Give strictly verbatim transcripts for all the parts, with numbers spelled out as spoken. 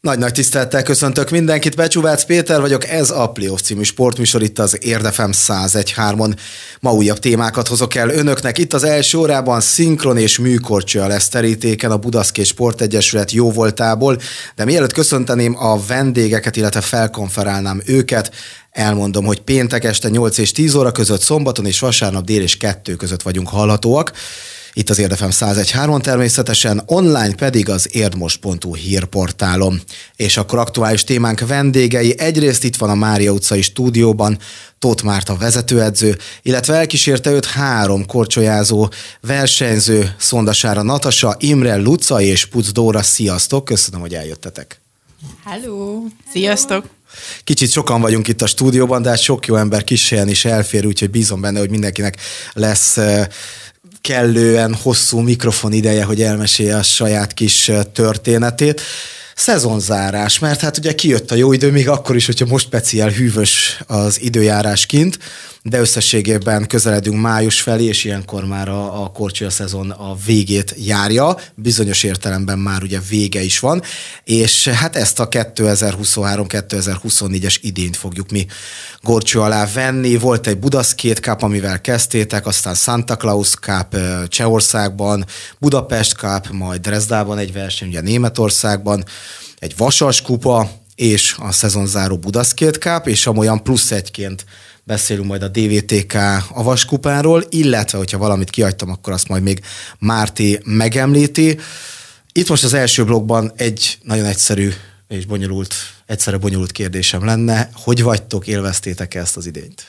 Nagy-nagy tisztelettel köszöntök mindenkit, Becsúvác Péter vagyok, ez a Playoff című sportműsor itt az Érd ef em száz egy pont három-on. Ma újabb témákat hozok el önöknek. Itt az első órában szinkron és műkorcsolya lesz terítéken a Budaszkét Sportegyesület jóvoltából, de mielőtt köszönteném a vendégeket, illetve felkonferálnám őket, elmondom, hogy péntek este nyolc és tíz óra között, szombaton és vasárnap dél és kettő között vagyunk hallhatóak. Itt az Érd ef em száz egy pont három természetesen, online pedig az érdmost pont hu hírportálon. És akkor aktuális témánk vendégei. Egyrészt itt van a Mária utcai stúdióban Tóth Márta vezetőedző, illetve elkísérte őt három korcsolyázó versenyző, Szondasára Natasa, Imre Luca és Puc Dóra. Sziasztok, köszönöm, hogy eljöttetek. Hello! Sziasztok! Kicsit sokan vagyunk itt a stúdióban, de hát sok jó ember kis helyen is elfér, úgyhogy bízom benne, hogy mindenkinek lesz kellően hosszú mikrofon ideje, hogy elmesélje a saját kis történetét. Szezonzárás, mert hát ugye kijött a jó idő, még akkor is, hogyha most speciál hűvös az időjárás kint, de összességében közeledünk május felé, és ilyenkor már a, a korcsolya szezon a végét járja, bizonyos értelemben már ugye vége is van, és hát ezt a kétezer-huszonhárom kétezer-huszonnégyes idényt fogjuk mi górcső alá venni. Volt egy Budaszkét Cup, amivel kezdtétek, aztán Santa Claus Cup Csehországban, Budapest Cup, majd Dresdában egy verseny, ugye Németországban, egy Vasas kupa, és a szezonzáró Budaszkét Cup, és amolyan plusz egyként beszélünk majd a dé vé té ká avaskupáról, illetve, hogyha valamit kihagytam, akkor azt majd még Márti megemlíti. Itt most az első blokkban egy nagyon egyszerű és bonyolult, egyszerre bonyolult kérdésem lenne. Hogy vagytok, élveztétek ezt az idényt?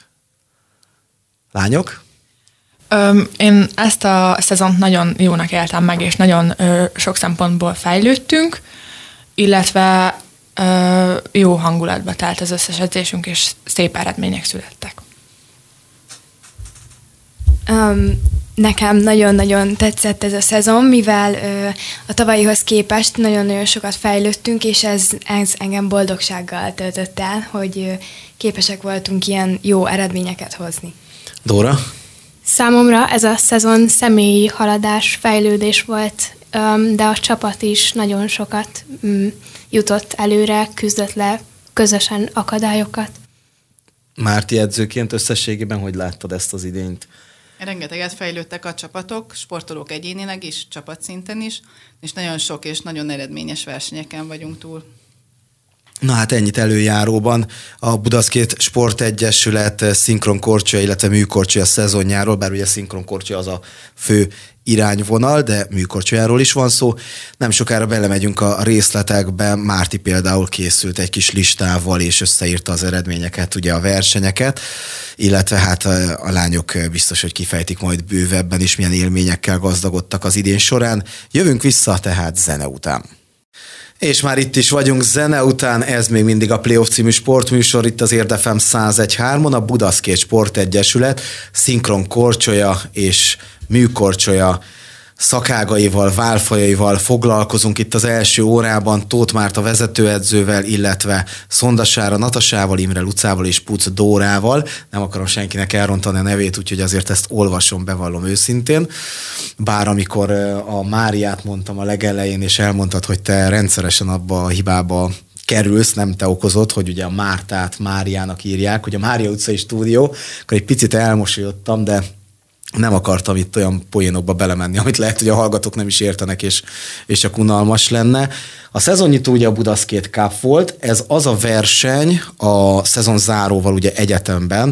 Lányok? Öm, én ezt a szezont nagyon jónak éltem meg, és nagyon ö, sok szempontból fejlődtünk, illetve ö, jó hangulatba telt az összes edzésünk, és szép eredmények születtek. Um, nekem nagyon-nagyon tetszett ez a szezon, mivel ö, a tavalyihoz képest nagyon-nagyon sokat fejlődtünk, és ez, ez engem boldogsággal töltött el, hogy ö, képesek voltunk ilyen jó eredményeket hozni. Dóra? Számomra ez a szezon személyi haladás, fejlődés volt, de a csapat is nagyon sokat jutott előre, küzdött le közösen akadályokat. Márti edzőként összességében hogy láttad ezt az idényt? Rengeteget fejlődtek a csapatok, sportolók egyénileg is, csapatszinten is, és nagyon sok és nagyon eredményes versenyeken vagyunk túl. Na hát ennyit előjáróban a Budaszkét Sportegyesület szinkronkorcsolya, illetve műkorcsolya szezonjáról, bár ugye szinkronkorcsolya az a fő irányvonal, de műkorcsolyáról is van szó. Nem sokára belemegyünk a részletekbe. Márti például készült egy kis listával, és összeírta az eredményeket, ugye a versenyeket, illetve hát a, a lányok biztos, hogy kifejtik majd bővebben is, milyen élményekkel gazdagodtak az idén során. Jövünk vissza tehát zene után. És már itt is vagyunk zene után, ez még mindig a Playoff című sportműsor, itt az Érd ef em száz egy pont három-on, a Budaszkét Sportegyesület szinkron korcsolya és műkorcsolya szakágaival, válfajaival foglalkozunk itt az első órában Tóth Márta vezetőedzővel, illetve Szondasára Natasával, Imre Lucával és Puc Dórával. Nem akarom senkinek elrontani a nevét, úgyhogy azért ezt olvasom, bevallom őszintén. Bár amikor a Máriát mondtam a legelején, és elmondtad, hogy te rendszeresen abba a hibába kerülsz, nem te okozod, hogy ugye a Mártát Máriának írják, hogy a Mária utcai stúdió, akkor egy picit elmosolyodtam, de nem akartam itt olyan poénokba belemenni, amit lehet, hogy a hallgatók nem is értenek, és, és csak unalmas lenne. A szezonnyitó ugye a Budaszkét Cup volt, ez az a verseny a szezon záróval ugye egyetemben,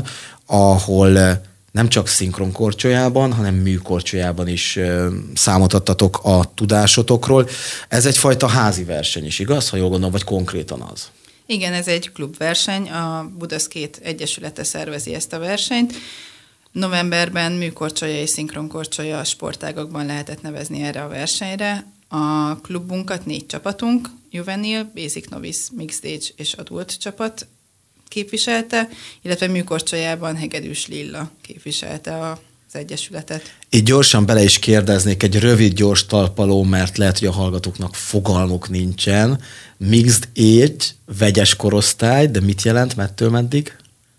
ahol nem csak szinkron korcsolyában, hanem műkorcsolyában is számot adtatok a tudásotokról. Ez egyfajta házi verseny is, igaz? Ha jól gondolom, vagy konkrétan az? Igen, ez egy klubverseny, a Budaszkét Egyesülete szervezi ezt a versenyt. Novemberben műkorcsolya és szinkronkorcsolya sportágakban lehetett nevezni erre a versenyre. A klubunkat négy csapatunk, juvenil, basic, novice, mixed age és adult csapat képviselte, illetve műkorcsolyában Hegedűs Lilla képviselte az egyesületet. Így gyorsan bele is kérdeznék egy rövid, gyors talpaló, mert lehet, hogy a hallgatóknak fogalmuk nincsen. Mixed age, vegyes korosztály, de mit jelent, mettől meddig?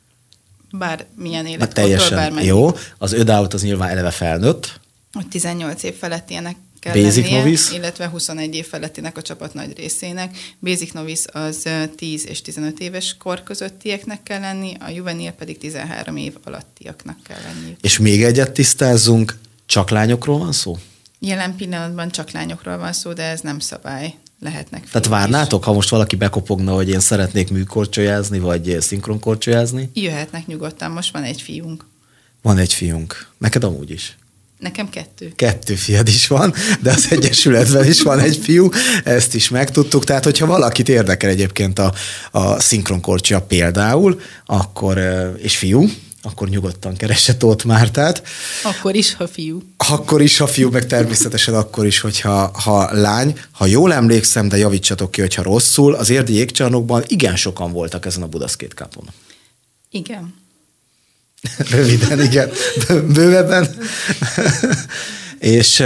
Bármilyen életkortól, teljesen bármennyi. Jó. Az ödáut az nyilván eleve felnőtt. Hogy tizennyolc év felett ilyenek kell Basic lennie, novice? illetve huszonegy év felettinek a csapat nagy részének. Basic novice az tíz és tizenöt éves kor közöttieknek kell lenni, a juvenil pedig tizenhárom év alattiaknak kell lenni. És még egyet tisztázzunk, csak lányokról van szó? Jelen pillanatban csak lányokról van szó, de ez nem szabály. Lehetnek fiúk Tehát várnátok, is. Ha most valaki bekopogna, hogy én szeretnék műkorcsolyázni, vagy szinkronkorcsolyázni? Jöhetnek nyugodtan, most van egy fiunk. Van egy fiunk. Neked amúgy is? Nekem kettő. Kettő fiad is van, de az Egyesületben is van egy fiú, ezt is megtudtuk. Tehát, hogyha valakit érdekel egyébként a, a szinkronkorcsolya például, akkor, és fiú, akkor nyugodtan keresse Tóth Mártát. Akkor is, ha fiú. Akkor is, ha fiú, meg természetesen akkor is, hogyha ha lány. Ha jól emlékszem, de javítsatok ki, hogyha rosszul, az érdi jégcsarnokban igen sokan voltak ezen a Budaszkét Cupon. Igen. Röviden, igen. Bővebben. És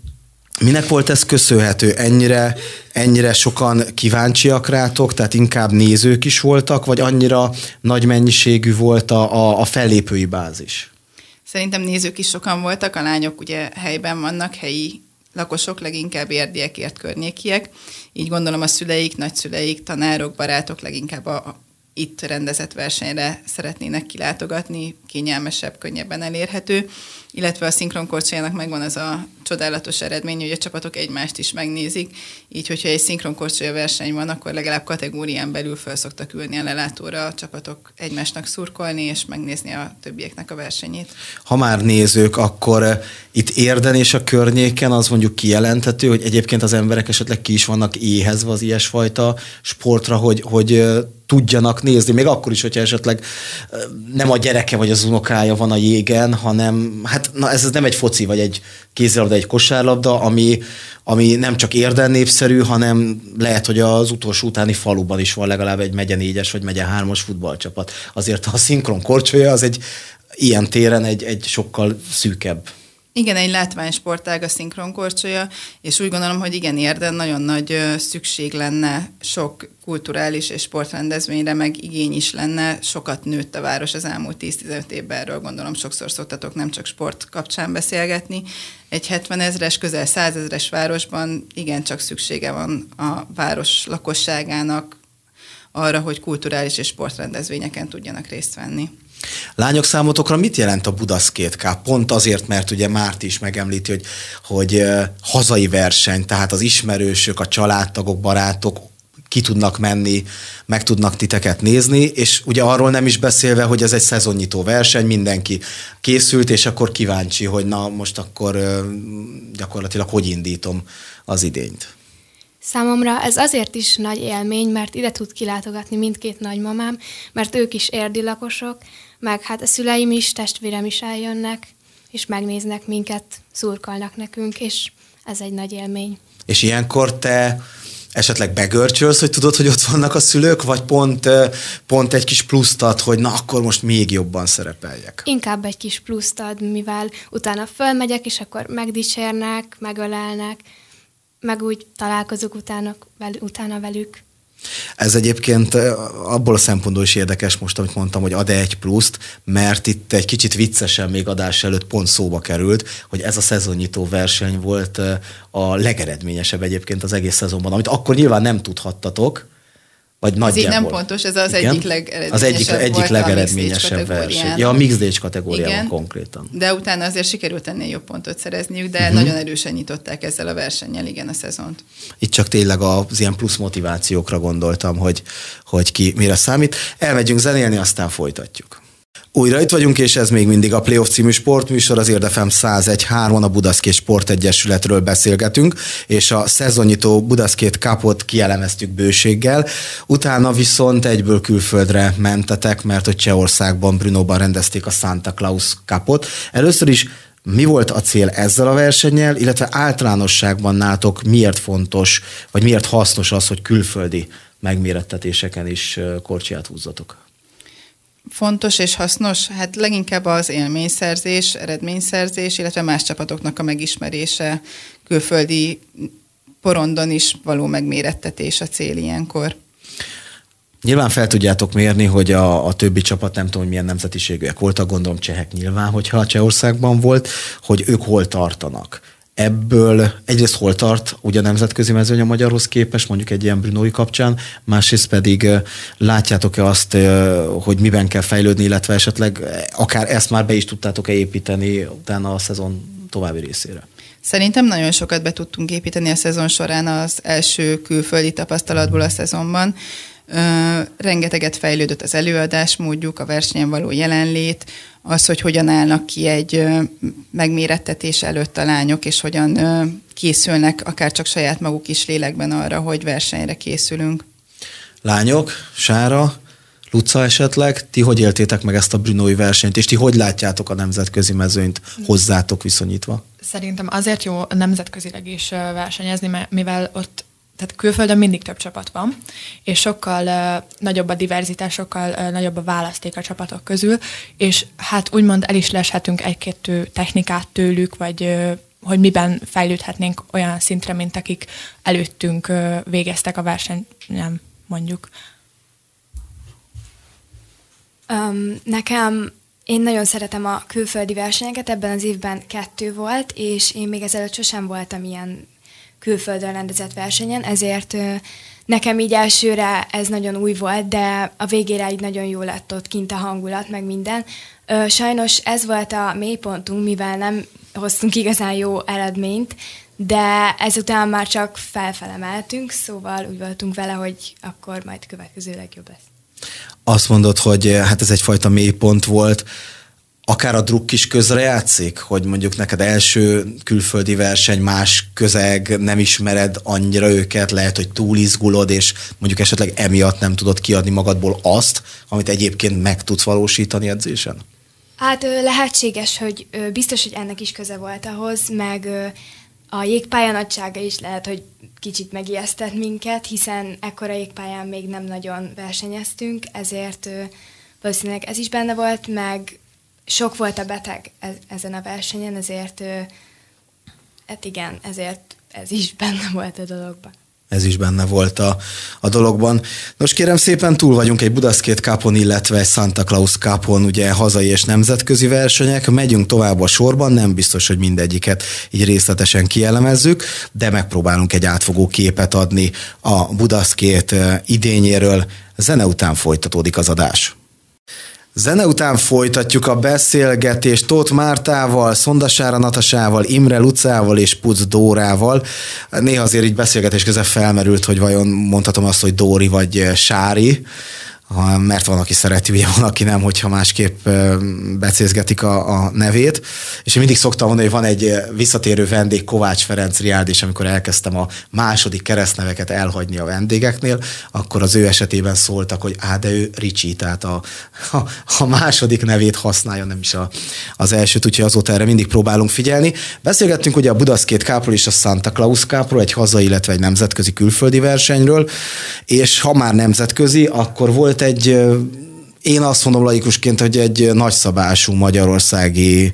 minek volt ez köszönhető? Ennyire, ennyire sokan kíváncsiak rátok, tehát inkább nézők is voltak, vagy annyira nagy mennyiségű volt a, a fellépői bázis? Szerintem nézők is sokan voltak, a lányok ugye helyben vannak, helyi lakosok, leginkább érdiekért környékiek. Így gondolom a szüleik, nagyszüleik, tanárok, barátok leginkább a itt rendezett versenyre szeretnének kilátogatni, kényelmesebb, könnyebben elérhető, illetve a szinkronkorcsolyának megvan az a csodálatos eredmény, hogy a csapatok egymást is megnézik, így hogyha egy szinkronkorcsolya verseny van, akkor legalább kategórián belül föl szoktak ülni a lelátóra a csapatok egymásnak szurkolni, és megnézni a többieknek a versenyét. Ha már nézők, akkor itt Érden és a környéken az mondjuk kijelenthető, hogy egyébként az emberek esetleg ki is vannak éhezve az ilyesfajta sportra, hogy, hogy tudjanak nézni, még akkor is, hogyha esetleg nem a gyereke vagy az unokája van a jégen, hanem hát na ez nem egy foci, vagy egy kézilabda, egy kosárlabda, ami, ami nem csak Érden népszerű, hanem lehet, hogy az utolsó utáni faluban is van legalább egy megye négyes vagy megye hármas futballcsapat. Azért a szinkronkorcsolya az egy ilyen téren egy, egy sokkal szűkebb. Igen, egy látványsportág a szinkronkorcsolya, és úgy gondolom, hogy igen, Érden nagyon nagy szükség lenne sok kulturális és sportrendezvényre, meg igény is lenne. Sokat nőtt a város az elmúlt tíz-tizenöt évben, erről gondolom sokszor szoktatok nem csak sport kapcsán beszélgetni. Egy hetvenezres, közel százezres városban igencsak szüksége van a város lakosságának arra, hogy kulturális és sportrendezvényeken tudjanak részt venni. Lányok, számotokra mit jelent a Budaszkét Cup? Pont azért, mert ugye Márti is megemlíti, hogy, hogy hazai verseny, tehát az ismerősök, a családtagok, barátok ki tudnak menni, meg tudnak titeket nézni, és ugye arról nem is beszélve, hogy ez egy szezonnyitó verseny, mindenki készült, és akkor kíváncsi, hogy na most akkor gyakorlatilag hogy indítom az idényt. Számomra ez azért is nagy élmény, mert ide tud kilátogatni mindkét nagymamám, mert ők is érdi lakosok, meg hát a szüleim is, testvérem is eljönnek, és megnéznek minket, szurkolnak nekünk, és ez egy nagy élmény. És ilyenkor te esetleg begörcsölsz, hogy tudod, hogy ott vannak a szülők, vagy pont, pont egy kis pluszt ad, hogy na akkor most még jobban szerepeljek? Inkább egy kis pluszt ad, mivel utána fölmegyek, és akkor megdicsérnek, megölelnek, meg úgy találkozok utána, utána velük. Ez egyébként abból a szempontból is érdekes most, amit mondtam, hogy ad-e egy pluszt, mert itt egy kicsit viccesen még adás előtt pont szóba került, hogy ez a szezonnyitó verseny volt a legeredményesebb egyébként az egész szezonban, amit akkor nyilván nem tudhattatok, vagy ez nagyjából. így nem pontos, ez az igen? egyik legeredményesebb az egyik, egyik volt legeredményesebb verseny. Ja, a mixed age kategóriában igen, konkrétan. De utána azért sikerült ennél jobb pontot szerezniük, de uh-huh. nagyon erősen nyitották ezzel a versennyel, igen, a szezont. Itt csak tényleg az ilyen plusz motivációkra gondoltam, hogy, hogy ki mire számít. Elmegyünk zenélni, aztán folytatjuk. Újra itt vagyunk, és ez még mindig a Playoff című sportműsor, az Érd ef em száz egy pont három, a Budaszkét Sportegyesületről beszélgetünk, és a szezonnyitó Budaszkét Cupot kielemeztük bőséggel. Utána viszont egyből külföldre mentetek, mert hogy Csehországban, Brnóban rendezték a Santa Claus Cupot. Először is mi volt a cél ezzel a versennyel, illetve általánosságban nálatok miért fontos, vagy miért hasznos az, hogy külföldi megmérettetéseken is korcsolyát húzzatok? Fontos és hasznos? Hát leginkább az élményszerzés, eredményszerzés, illetve más csapatoknak a megismerése, külföldi porondon is való megmérettetés a cél ilyenkor. Nyilván fel tudjátok mérni, hogy a, a többi csapat, nem tudom, hogy milyen nemzetiségűek voltak, gondolom csehek nyilván, hogyha Csehországban volt, hogy ők hol tartanak. Ebből egyrészt hol tart ugye a nemzetközi mezőny a magyarhoz képest, mondjuk egy ilyen Brunói kapcsán, másrészt pedig látjátok-e azt, hogy miben kell fejlődni, illetve esetleg akár ezt már be is tudtátok-e építeni utána a szezon további részére? Szerintem nagyon sokat be tudtunk építeni a szezon során az első külföldi tapasztalatból a szezonban. Ö, rengeteget fejlődött az előadásmódjuk, a versenyen való jelenlét, az, hogy hogyan állnak ki egy ö, megmérettetés előtt a lányok, és hogyan ö, készülnek, akár csak saját maguk is lélekben arra, hogy versenyre készülünk. Lányok, Sára, Luca esetleg, ti hogy éltétek meg ezt a brunói versenyt, és ti hogy látjátok a nemzetközi mezőnyt hozzátok viszonyítva? Szerintem azért jó nemzetközileg is versenyezni, mivel ott tehát külföldön mindig több csapat van, és sokkal uh, nagyobb a diverzitás, sokkal uh, nagyobb a választék a csapatok közül, és hát úgymond el is leshetünk egy-két technikát tőlük, vagy uh, hogy miben fejlődhetnénk olyan szintre, mint akik előttünk uh, végeztek a versenyen, mondjuk. Um, nekem én nagyon szeretem a külföldi versenyeket, ebben az évben kettő volt, és én még ezelőtt sosem voltam ilyen külföldön rendezett versenyen, ezért ö, nekem így elsőre ez nagyon új volt, de a végére így nagyon jó lett ott kint a hangulat, meg minden. Ö, sajnos ez volt a mélypontunk, mivel nem hoztunk igazán jó eredményt, de ezután már csak felfele mehetünk, szóval úgy voltunk vele, hogy akkor majd következőleg jobb lesz. Azt mondod, hogy hát ez egyfajta mélypont volt, akár a drukk is közrejátszik, hogy mondjuk neked első külföldi verseny, más közeg, nem ismered annyira őket, lehet, hogy túl izgulod, és mondjuk esetleg emiatt nem tudod kiadni magadból azt, amit egyébként meg tudsz valósítani edzésen? Hát lehetséges, hogy biztos, hogy ennek is köze volt ahhoz, meg a jégpálya nagysága is lehet, hogy kicsit megijesztett minket, hiszen ekkora jégpályán még nem nagyon versenyeztünk, ezért valószínűleg ez is benne volt, meg sok volt a beteg ezen a versenyen, ezért hát igen, ezért ez is benne volt a dologban. Ez is benne volt a, a dologban. Nos, kérem szépen, túl vagyunk egy Budaskate Cupon, illetve egy Santa Claus Cupon, ugye hazai és nemzetközi versenyek. Megyünk tovább a sorban, nem biztos, hogy mindegyiket így részletesen kielemezzük, de megpróbálunk egy átfogó képet adni a Budaskate idényéről. Zene után folytatódik az adás. Zene után folytatjuk a beszélgetést Tóth Mártával, Szondasára Natasával, Imre Lucával és Puc Dórával. Néha azért így beszélgetés közben felmerült, hogy vajon mondhatom azt, hogy Dóri vagy Sári, mert van, aki szereti, ugye van, aki nem, hogyha másképp becézgetik a, a nevét. És én mindig szoktam mondani, hogy van egy visszatérő vendég, Kovács Ferenc Riáld, és amikor elkezdtem a második keresztneveket elhagyni a vendégeknél, akkor az ő esetében szóltak, hogy á, de ő Ricsi, tehát a, a, a második nevét használja, nem is a, az elsőt, úgyhogy azóta erre mindig próbálunk figyelni. Beszélgettünk ugye a Budaskate Cupról és a Santa Claus Cupról, egy hazai, illetve egy nemzetközi külföldi versenyről, és ha már nemzetközi, akkor volt egy, én azt mondom laikusként, hogy egy nagyszabású magyarországi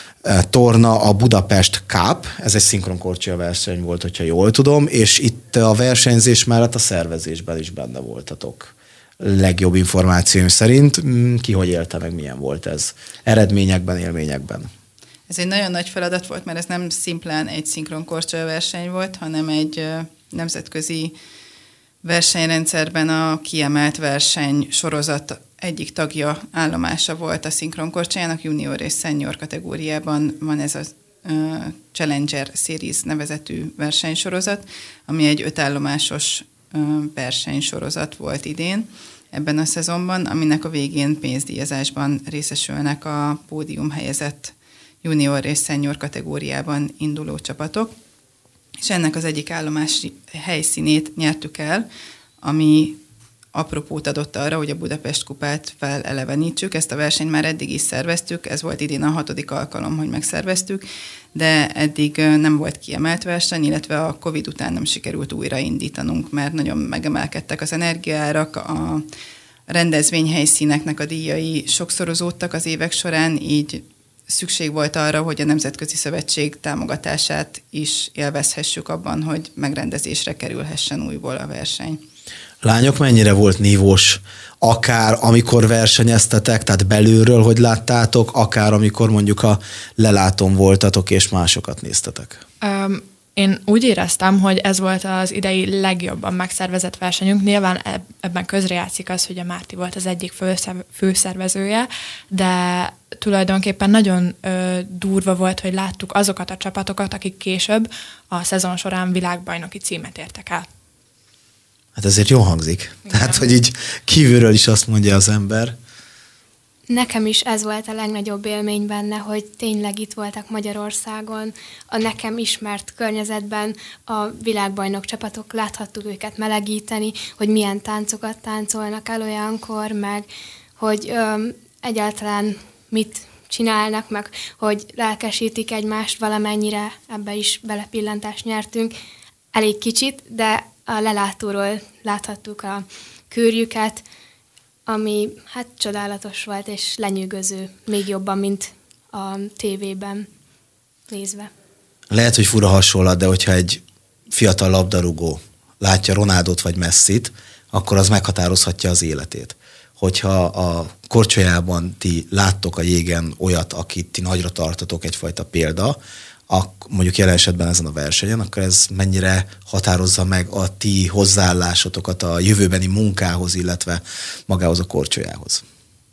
torna, a Budapest Cup, ez egy szinkronkorcsolya verseny volt, hogyha jól tudom, és itt a versenyzés mellett a szervezésben is benne voltatok. Legjobb információim szerint. Ki hogy élte meg, milyen volt ez? Eredményekben, élményekben? Ez egy nagyon nagy feladat volt, mert ez nem szimplán egy szinkronkorcsolya verseny volt, hanem egy nemzetközi versenyrendszerben a kiemelt verseny sorozat egyik tagja, állomása volt a szinkronkorcsolyának, junior és senior kategóriában van ez a uh, Challenger Series nevezetű versenysorozat, ami egy ötállomásos uh, versenysorozat volt idén ebben a szezonban, aminek a végén pénzdíjazásban részesülnek a pódium helyezett junior és senior kategóriában induló csapatok. És ennek az egyik állomás helyszínét nyertük el, ami apropót adott arra, hogy a Budapest kupát felelevenítsük. Ezt a versenyt már eddig is szerveztük, ez volt idén a hatodik alkalom, hogy megszerveztük, de eddig nem volt kiemelt verseny, illetve a Covid után nem sikerült újraindítanunk, mert nagyon megemelkedtek az energiaárak, a rendezvényhelyszíneknek a díjai sokszorozódtak az évek során, így szükség volt arra, hogy a Nemzetközi Szövetség támogatását is élvezhessük abban, hogy megrendezésre kerülhessen újból a verseny. Lányok, mennyire volt nívós, akár amikor versenyeztetek, tehát belülről, hogy láttátok, akár amikor mondjuk a lelátón voltatok, és másokat néztetek? Um, én úgy éreztem, hogy ez volt az idei legjobban megszervezett versenyünk. Nyilván ebben közrejátszik az, hogy a Márti volt az egyik főszervezője, de tulajdonképpen nagyon ö, durva volt, hogy láttuk azokat a csapatokat, akik később a szezon során világbajnoki címet értek el. Hát ezért jól hangzik. Igen. Tehát, hogy így kívülről is azt mondja az ember. Nekem is ez volt a legnagyobb élmény benne, hogy tényleg itt voltak Magyarországon, a nekem ismert környezetben a világbajnok csapatok, láthattuk őket melegíteni, hogy milyen táncokat táncolnak el olyankor, meg hogy öm, egyáltalán mit csinálnak, meg hogy lelkesítik egymást valamennyire, ebbe is belepillantást nyertünk. Elég kicsit, de a lelátóról láthattuk a kürjüket, ami hát csodálatos volt, és lenyűgöző, még jobban, mint a tévében nézve. Lehet, hogy fura hasonlat, de hogyha egy fiatal labdarúgó látja Ronaldot vagy Messit, akkor az meghatározhatja az életét. Hogyha a korcsolyában ti láttok a jégen olyat, akit ti nagyra tartotok, egyfajta példa, mondjuk jelen esetben ezen a versenyen, akkor ez mennyire határozza meg a ti hozzáállásotokat a jövőbeni munkához, illetve magához a korcsolyához?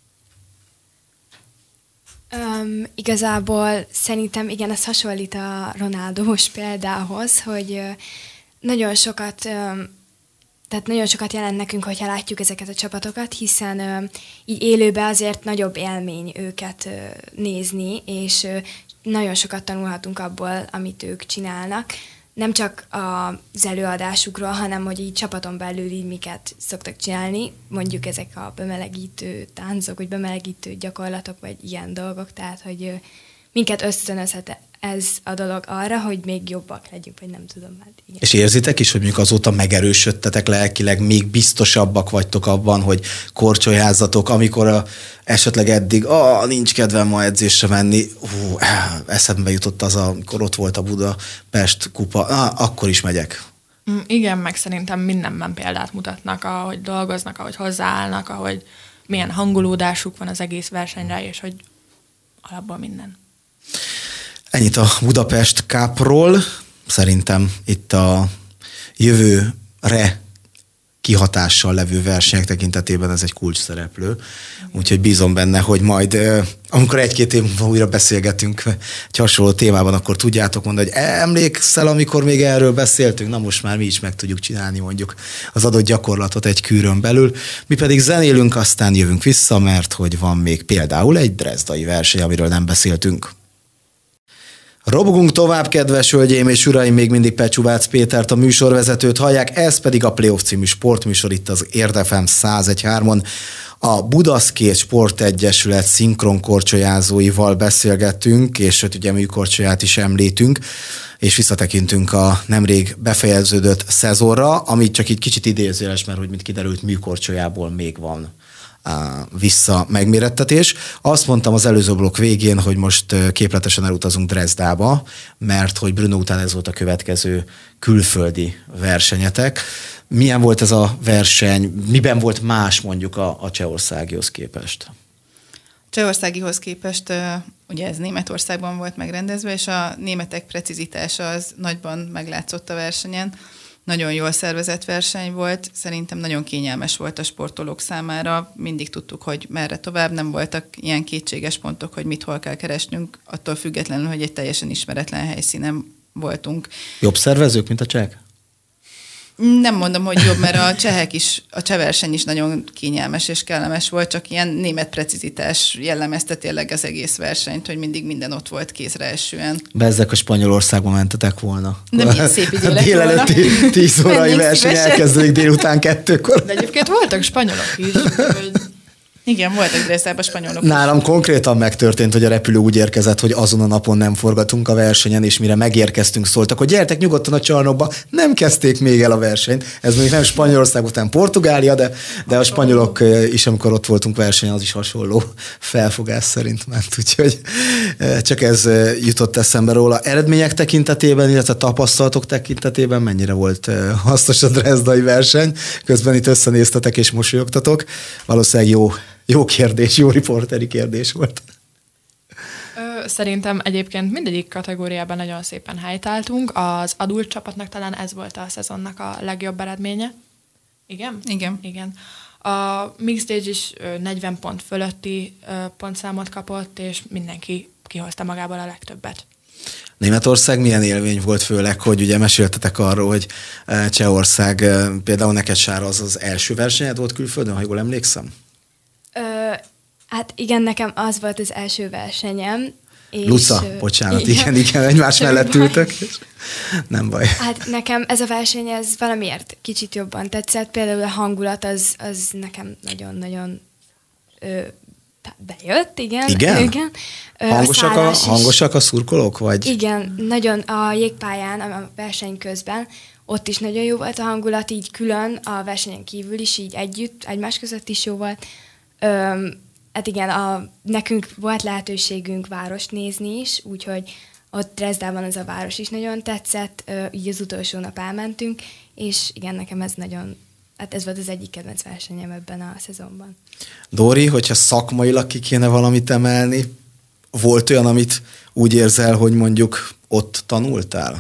Um, igazából szerintem igen, ez hasonlít a Ronaldós példához, hogy uh, nagyon sokat um, tehát nagyon sokat jelent nekünk, hogyha látjuk ezeket a csapatokat, hiszen uh, így élőben azért nagyobb élmény őket uh, nézni, és uh, nagyon sokat tanulhatunk abból, amit ők csinálnak. Nem csak az előadásukról, hanem hogy így csapaton belül így miket szoktak csinálni, mondjuk ezek a bemelegítő táncok, vagy bemelegítő gyakorlatok, vagy ilyen dolgok, tehát hogy uh, minket ösztönözhet ez a dolog arra, hogy még jobbak legyünk, vagy nem tudom. Hát igen. És érzitek is, hogy mondjuk azóta megerősödtetek lelkileg, még biztosabbak vagytok abban, hogy korcsolyázzatok, amikor a, esetleg eddig, ah, nincs kedvem ma edzésre menni, hú, eszembe jutott az, amikor ott volt a Budapest kupa, ah, akkor is megyek. Igen, meg szerintem mindenben példát mutatnak, ahogy dolgoznak, ahogy hozzáállnak, ahogy milyen hangulódásuk van az egész versenyre, és hogy alapból minden. Ennyit a Budapest Cupról. Szerintem itt a jövőre kihatással levő versenyek tekintetében ez egy kulcs szereplő. Úgyhogy bízom benne, hogy majd amikor egy-két év múlva újra beszélgetünk egy hasonló témában, akkor tudjátok mondani, hogy emlékszel, amikor még erről beszéltünk, na most már mi is meg tudjuk csinálni mondjuk az adott gyakorlatot egy kűrön belül. Mi pedig zenélünk, aztán jövünk vissza, mert hogy van még például egy drezdai verseny, amiről nem beszéltünk. Robogunk tovább, kedves hölgyeim és uraim, még mindig Pecsúvác Pétert, a műsorvezetőt hallják, ez pedig a Playoff című sportműsor itt az Érd ef em száz egy hármon. A Budaszkét Sportegyesület szinkronkorcsolyázóival beszélgettünk, és öt ugye műkorcsolyát is említünk, és visszatekintünk a nemrég befejeződött szezonra, ami csak így kicsit idézőjeles, mert hogy mint kiderült, műkorcsolyából még van vissza megmérettetés. Azt mondtam az előző blokk végén, hogy most képletesen elutazunk Dresdába, mert hogy Brno után ez volt a következő külföldi versenyetek. Milyen volt ez a verseny? Miben volt más mondjuk a, a csehországihoz képest? Csehországihoz képest ugye ez Németországban volt megrendezve, és a németek precizitása az nagyban meglátszott a versenyen. Nagyon jól szervezett verseny volt, szerintem nagyon kényelmes volt a sportolók számára, mindig tudtuk, hogy merre tovább, nem voltak ilyen kétséges pontok, hogy mit hol kell keresnünk, attól függetlenül, hogy egy teljesen ismeretlen helyszínen voltunk. Jobb szervezők, mint a csehek? Nem mondom, hogy jobb, mert a csehek is, a cseh verseny is nagyon kényelmes és kellemes volt, csak ilyen német precizitás jellemezte tényleg az egész versenyt, hogy mindig minden ott volt kézre esően. Bezzek a Spanyolországba mentetek volna. De milyen szép idő lett délelőtti tíz órai verseny elkezdődik délután kettőkor. De egyébként voltak spanyolok is. Hogy... Igen, voltak Dresdában spanyolok. Nálam konkrétan megtörtént, hogy a repülő úgy érkezett, hogy azon a napon nem forgatunk a versenyen, és mire megérkeztünk, szóltak, hogy gyertek nyugodtan a csarnokba, nem kezdték még el a versenyt. Ez még nem Spanyolország után Portugália, de, de a spanyolok is, amikor ott voltunk versenyen, az is hasonló felfogás szerint ment. Úgyhogy csak ez jutott eszembe róla. Eredmények tekintetében, illetve tapasztalatok tekintetében mennyire volt hasznos a drezdai verseny? Közben itt összenéztetek és mosolyogtatok. Valószínűleg jó Jó kérdés, jó riporteri kérdés volt. Szerintem egyébként mindegyik kategóriában nagyon szépen helytáltunk. Az adult csapatnak talán ez volt a szezonnak a legjobb eredménye. Igen? Igen. Igen. A Mixed Age is negyven pont fölötti pontszámot kapott, és mindenki kihozta magából a legtöbbet. Németország milyen élmény volt, főleg, hogy ugye meséltetek arról, hogy Csehország, például neked, Sára, az az első versenyed volt külföldön, ha jól emlékszem? Ö, hát igen, nekem az volt az első versenyem. És, Luca, bocsánat, igen, igen, igen egymás mellett ültök. Nem baj. Hát nekem ez a verseny, ez valamiért kicsit jobban tetszett. Például a hangulat az, az nekem nagyon-nagyon ö, bejött, igen. Igen? igen. Hangosak a, a, hangosak a szurkolók, vagy? Igen, nagyon a jégpályán, a verseny közben, ott is nagyon jó volt a hangulat, így külön, a versenyen kívül is, így együtt, egymás között is jó volt. Öm, hát igen, a, nekünk volt lehetőségünk várost nézni is, úgyhogy ott Dresdában az a város is nagyon tetszett, ö, így az utolsó nap elmentünk, és igen, nekem ez nagyon, hát ez volt az egyik kedvenc versenyem ebben a szezonban. Dóri, hogyha szakmailag ki kéne valamit emelni, volt olyan, amit úgy érzel, hogy mondjuk ott tanultál?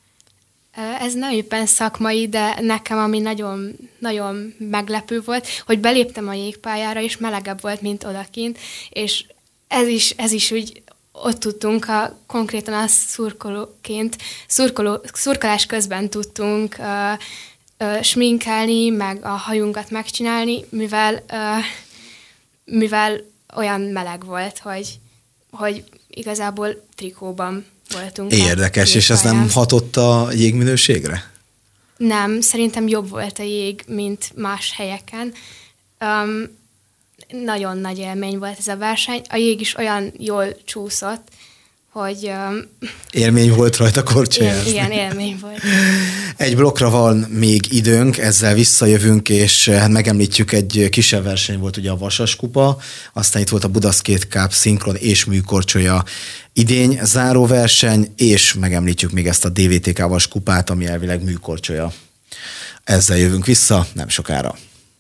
Ez nem éppen szakmai, de nekem ami nagyon, nagyon meglepő volt, hogy beléptem a jégpályára, és melegebb volt, mint odakint, és ez is, ez is úgy ott tudtunk, a, konkrétan a szurkolóként, szurkoló, szurkolás közben tudtunk uh, uh, sminkelni, meg a hajunkat megcsinálni, mivel, uh, mivel olyan meleg volt, hogy, hogy igazából trikóban voltunk. Érdekes, és ez nem hatott a jégminőségre? Nem, szerintem jobb volt a jég, mint más helyeken. Um, nagyon nagy élmény volt ez a verseny. A jég is olyan jól csúszott, hogy... Um, élmény volt rajta korcsolyázni. Igen, élmény volt. Egy blokkra van még időnk, ezzel visszajövünk, és hát megemlítjük, egy kisebb verseny volt ugye a Vasas kupa, aztán itt volt a Budaszkét Cup szinkron és műkorcsolya idény záróverseny, és megemlítjük még ezt a dé vé té ká Vas kupát, ami elvileg műkorcsolya. Ezzel jövünk vissza nem sokára.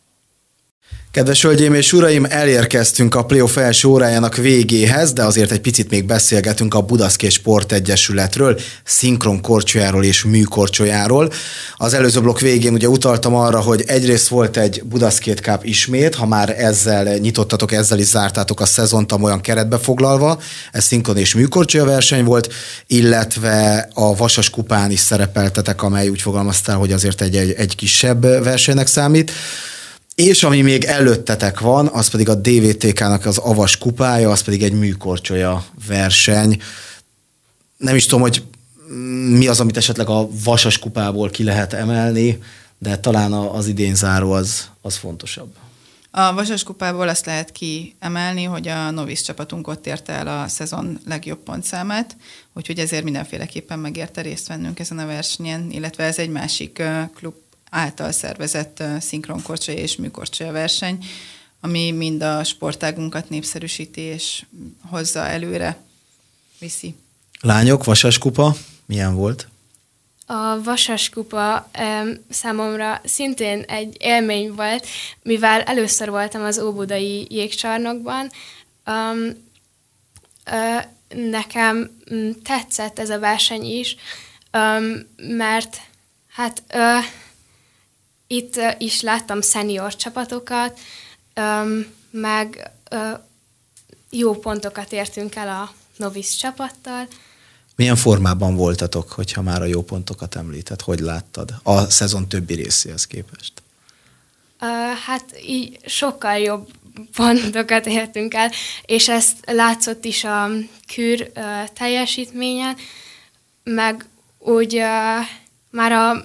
Kedves hölgyeim és uraim, elérkeztünk a playoff első órájának végéhez, de azért egy picit még beszélgetünk a Budaszkét Sportegyesületről, szinkron korcsolyáról és műkorcsolyáról. Az előző blokk végén ugye utaltam arra, hogy egyrészt volt egy Budaszkét Cup ismét, ha már ezzel nyitottatok, ezzel is zártátok a szezont olyan keretbe foglalva, ez szinkron és műkorcsolya verseny volt, illetve a Vasas kupán is szerepeltetek, amely úgy fogalmaztál, hogy azért egy, egy, egy kisebb versenynek számít. És ami még előttetek van, az pedig a dé vé té ká-nak az Avas kupája, az pedig egy műkorcsolya verseny. Nem is tudom, hogy mi az, amit esetleg a Vasas kupából ki lehet emelni, de talán az idényzáró az, az fontosabb. A Vasas kupából azt lehet kiemelni, hogy a novice csapatunk ott érte el a szezon legjobb pontszámát, úgyhogy ezért mindenféleképpen megérte részt vennünk ezen a versenyen, illetve ez egy másik klub által szervezett szinkronkorcsolya és műkorcsolya verseny, ami mind a sportágunkat népszerűsíti és hozza előre, viszi. Lányok, Vasas kupa, milyen volt? A Vasas kupa um, számomra szintén egy élmény volt, mivel először voltam az óbudai jégcsarnokban. Um, uh, nekem um, tetszett ez a verseny is, um, mert hát... Uh, Itt uh, is láttam szenior csapatokat, um, meg uh, jó pontokat értünk el a novice csapattal. Milyen formában voltatok, hogyha már a jó pontokat említett? Hogy láttad a szezon többi részéhez képest? Uh, hát így sokkal jobb pontokat értünk el, és ezt látszott is a kür uh, teljesítményen, meg úgy uh, már a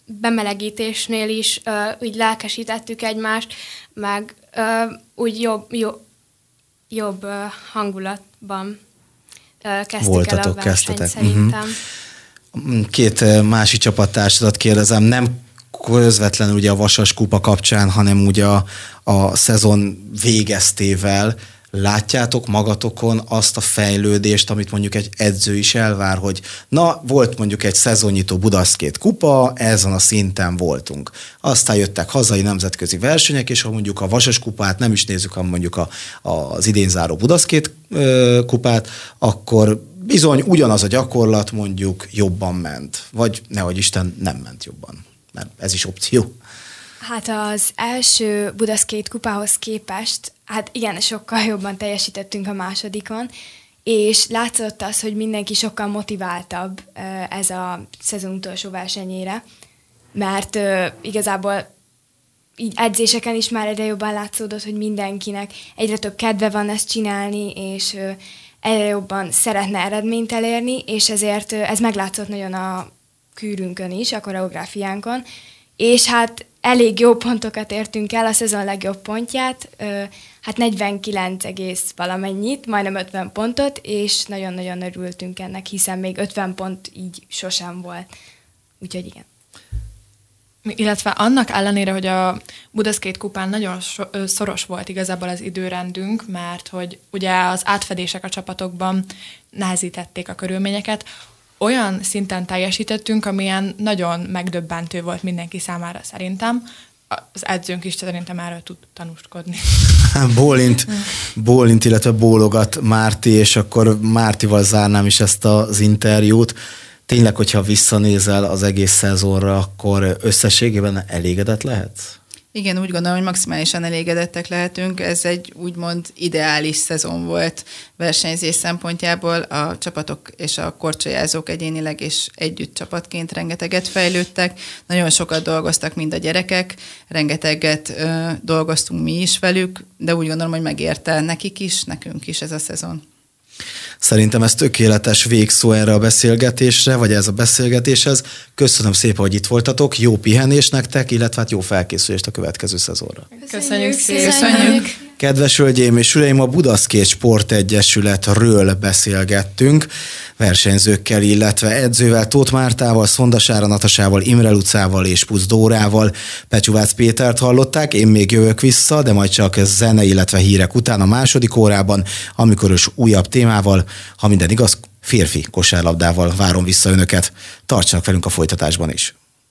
bemelegítésnél is ö, úgy lelkesítettük egymást, meg ö, úgy jobb, jobb, jobb ö, hangulatban ö, kezdtük Voltatok, el a versenyt kezdtetek. szerintem. Uh-huh. Két másik csapattársadat kérdezem, nem közvetlenül ugye a Vasas kupa kapcsán, hanem ugye a, a szezon végeztével látjátok magatokon azt a fejlődést, amit mondjuk egy edző is elvár, hogy na, volt mondjuk egy szezonnyitó Budaszkét kupa, ezen a szinten voltunk. Aztán jöttek hazai nemzetközi versenyek, és ha mondjuk a Vasas kupát nem is nézzük, hanem mondjuk a, az idén záró Budaszkét kupát, akkor bizony ugyanaz a gyakorlat mondjuk jobban ment. Vagy nehogy Isten nem ment jobban. Mert ez is opció. Hát az első Budaszkét kupához képest, hát igen, sokkal jobban teljesítettünk a másodikon, és látszott az, hogy mindenki sokkal motiváltabb ez a szezon utolsó versenyére, mert igazából így edzéseken is már egyre jobban látszódott, hogy mindenkinek egyre több kedve van ezt csinálni, és egyre jobban szeretne eredményt elérni, és ezért ez meglátszott nagyon a kűrünkön is, a koreográfiánkon, és hát elég jó pontokat értünk el, a szezon legjobb pontját, hát negyvenkilenc egész valamennyit, majdnem ötven pontot, és nagyon-nagyon örültünk ennek, hiszen még ötven pont így sosem volt. Úgyhogy igen. Illetve annak ellenére, hogy a Budaszkét kupán nagyon so- szoros volt igazából az időrendünk, mert hogy ugye az átfedések a csapatokban nehezítették a körülményeket, olyan szinten teljesítettünk, amilyen nagyon megdöbbentő volt mindenki számára szerintem. Az edzőnk is szerintem erről tud tanúskodni. Bólint, bólint, illetve bólogat Márti, és akkor Mártival zárnám is ezt az interjút. Tényleg, hogyha visszanézel az egész szezonra, akkor összességében elégedett lehetsz? Igen, úgy gondolom, hogy maximálisan elégedettek lehetünk. Ez egy úgymond ideális szezon volt versenyzés szempontjából. A csapatok és a korcsolyázók egyénileg és együtt csapatként rengeteget fejlődtek. Nagyon sokat dolgoztak mind a gyerekek, rengeteget ö, dolgoztunk mi is velük, de úgy gondolom, hogy megérte nekik is, nekünk is ez a szezon. Szerintem ez tökéletes végszó erre a beszélgetésre, vagy ez a beszélgetéshez. Köszönöm szépen, hogy itt voltatok, jó pihenés nektek, illetve hát jó felkészülést a következő szezonra. Köszönjük szépen! Köszönjük! Kedves hölgyeim és uraim, a Budaszkét Sportegyesületről beszélgettünk, versenyzőkkel, illetve edzővel, Tóth Mártával, Szondasára Natasával, Imre Lucával és Pusz Dórával. Pecsúvác Pétert hallották, én még jövök vissza, de majd csak zene, illetve hírek után a második órában, amikor is újabb témával, ha minden igaz, férfi kosárlabdával várom vissza önöket. Tartsanak velünk a folytatásban is.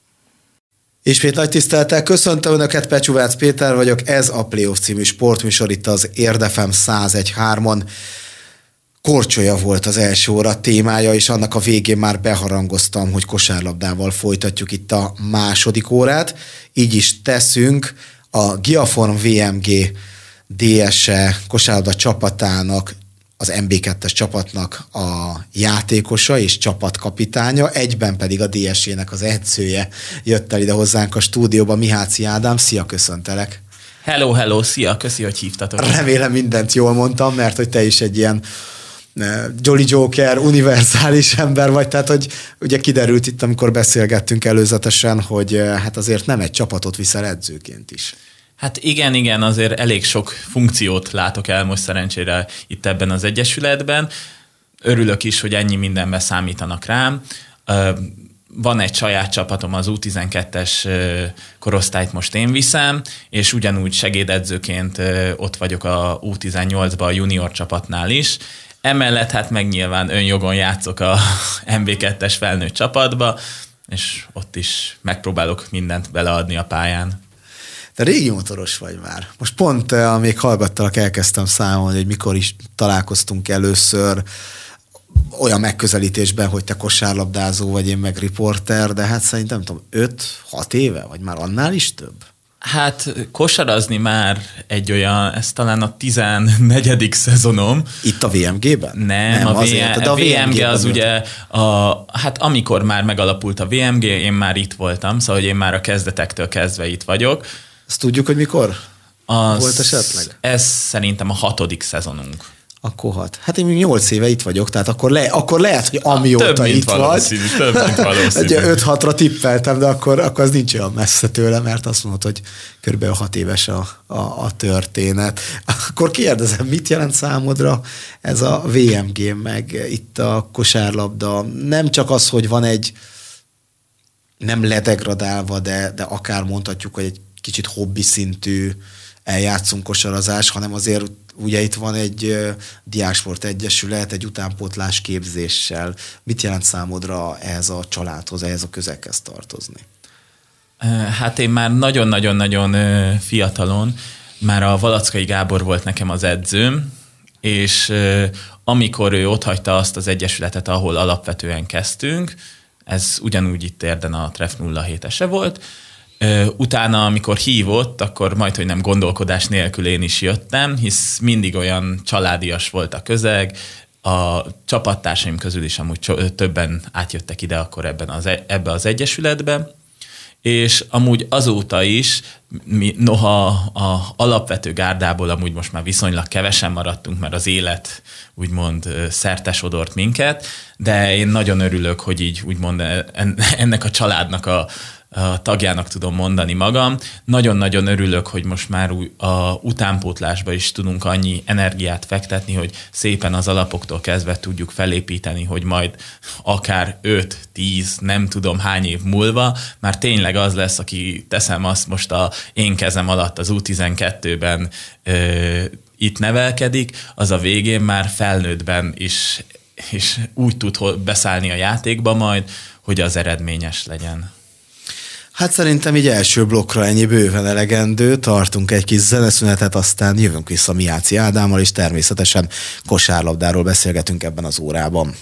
Ismét nagy tisztelettel köszöntöm Önöket, Pecsúvác Péter vagyok, ez a Playoff című sportműsor itt az Érd ef em száz egy pont három-on. Korcsolya volt az első óra témája, és annak a végén már beharangoztam, hogy kosárlabdával folytatjuk itt a második órát. Így is teszünk. A Giaform vé em gé dé es-e kosárlabda csapatának, az em bé kettes csapatnak a játékosa és csapatkapitánya, egyben pedig a dé es-ének az edzője jött el ide hozzánk a stúdióba. Miháci Ádám, szia, köszöntelek! Hello, hello, szia, köszi, hogy hívtatok. Remélem mindent jól mondtam, mert hogy te is egy ilyen Jolly Joker, univerzális ember vagy, tehát hogy ugye kiderült itt, amikor beszélgettünk előzetesen, hogy hát azért nem egy csapatot viszel edzőként is. Hát igen, igen, azért elég sok funkciót látok el most szerencsére itt ebben az egyesületben. Örülök is, hogy ennyi mindenben számítanak rám. Van egy saját csapatom, az U tizenkettes korosztályt most én viszem, és ugyanúgy segédedzőként ott vagyok a U tizennyolcban a junior csapatnál is. Emellett hát meg nyilván önjogon játszok a em bé kettes felnőtt csapatba, és ott is megpróbálok mindent beleadni a pályán. De régi motoros vagy már. Most pont, amíg hallgattalak, elkezdtem számolni, hogy mikor is találkoztunk először olyan megközelítésben, hogy te kosárlabdázó vagy, én meg riporter, de hát szerintem, nem tudom, öt-hat éve, vagy már annál is több? Hát kosarazni már egy olyan, ez talán a tizennegyedik szezonom. Itt a vé em gé-ben? Nem, Nem a, azért, de a vé em gé az ugye, a, hát amikor már megalapult a vé em gé, én már itt voltam, szóval én már a kezdetektől kezdve itt vagyok. Azt tudjuk, hogy mikor az, volt esetleg? Ez szerintem a hatodik szezonunk. Akkor hat. Hát én még nyolc éve itt vagyok, tehát akkor, le, akkor lehet, hogy amióta több, mint itt valószínű, vagy. Több, mint valószínű. öt-hatra tippeltem, de akkor, akkor az nincs olyan messze tőle, mert azt mondod, hogy körülbelül hat éves a, a, a történet. Akkor kérdezem, mit jelent számodra ez a vé em gé, meg itt a kosárlabda? Nem csak az, hogy van egy nem ledegradálva, de, de akár mondhatjuk, hogy egy kicsit hobbi szintű eljátszunk kosarazás, hanem azért ugye itt van egy uh, Diáksport Egyesület, egy utánpótlás képzéssel. Mit jelent számodra ehhez a családhoz, ehhez a közeghez tartozni? Hát én már nagyon-nagyon-nagyon fiatalon, már a Valackai Gábor volt nekem az edzőm, és amikor ő otthagyta azt az egyesületet, ahol alapvetően kezdtünk, ez ugyanúgy itt Érden a Treff nulla hétese volt, utána, amikor hívott, akkor majd, hogy nem gondolkodás nélkül én is jöttem, hisz mindig olyan családias volt a közeg, a csapattársaim közül is amúgy többen átjöttek ide akkor ebben az, ebbe az egyesületbe, és amúgy azóta is, mi, noha a alapvető gárdából amúgy most már viszonylag kevesen maradtunk, mert az élet úgymond szertesodort minket, de én nagyon örülök, hogy így úgymond ennek a családnak a a tagjának tudom mondani magam. Nagyon-nagyon örülök, hogy most már a utánpótlásba is tudunk annyi energiát fektetni, hogy szépen az alapoktól kezdve tudjuk felépíteni, hogy majd akár öt, tíz, nem tudom hány év múlva már tényleg az lesz, aki teszem azt most a én kezem alatt az U tizenkettőben ö, itt nevelkedik, az a végén már felnőttben is, is úgy tud beszállni a játékba majd, hogy az eredményes legyen. Hát szerintem így első blokkra ennyi bőven elegendő, tartunk egy kis zeneszünetet, aztán jövünk vissza Miháci Ádámmal, és természetesen kosárlabdáról beszélgetünk ebben az órában.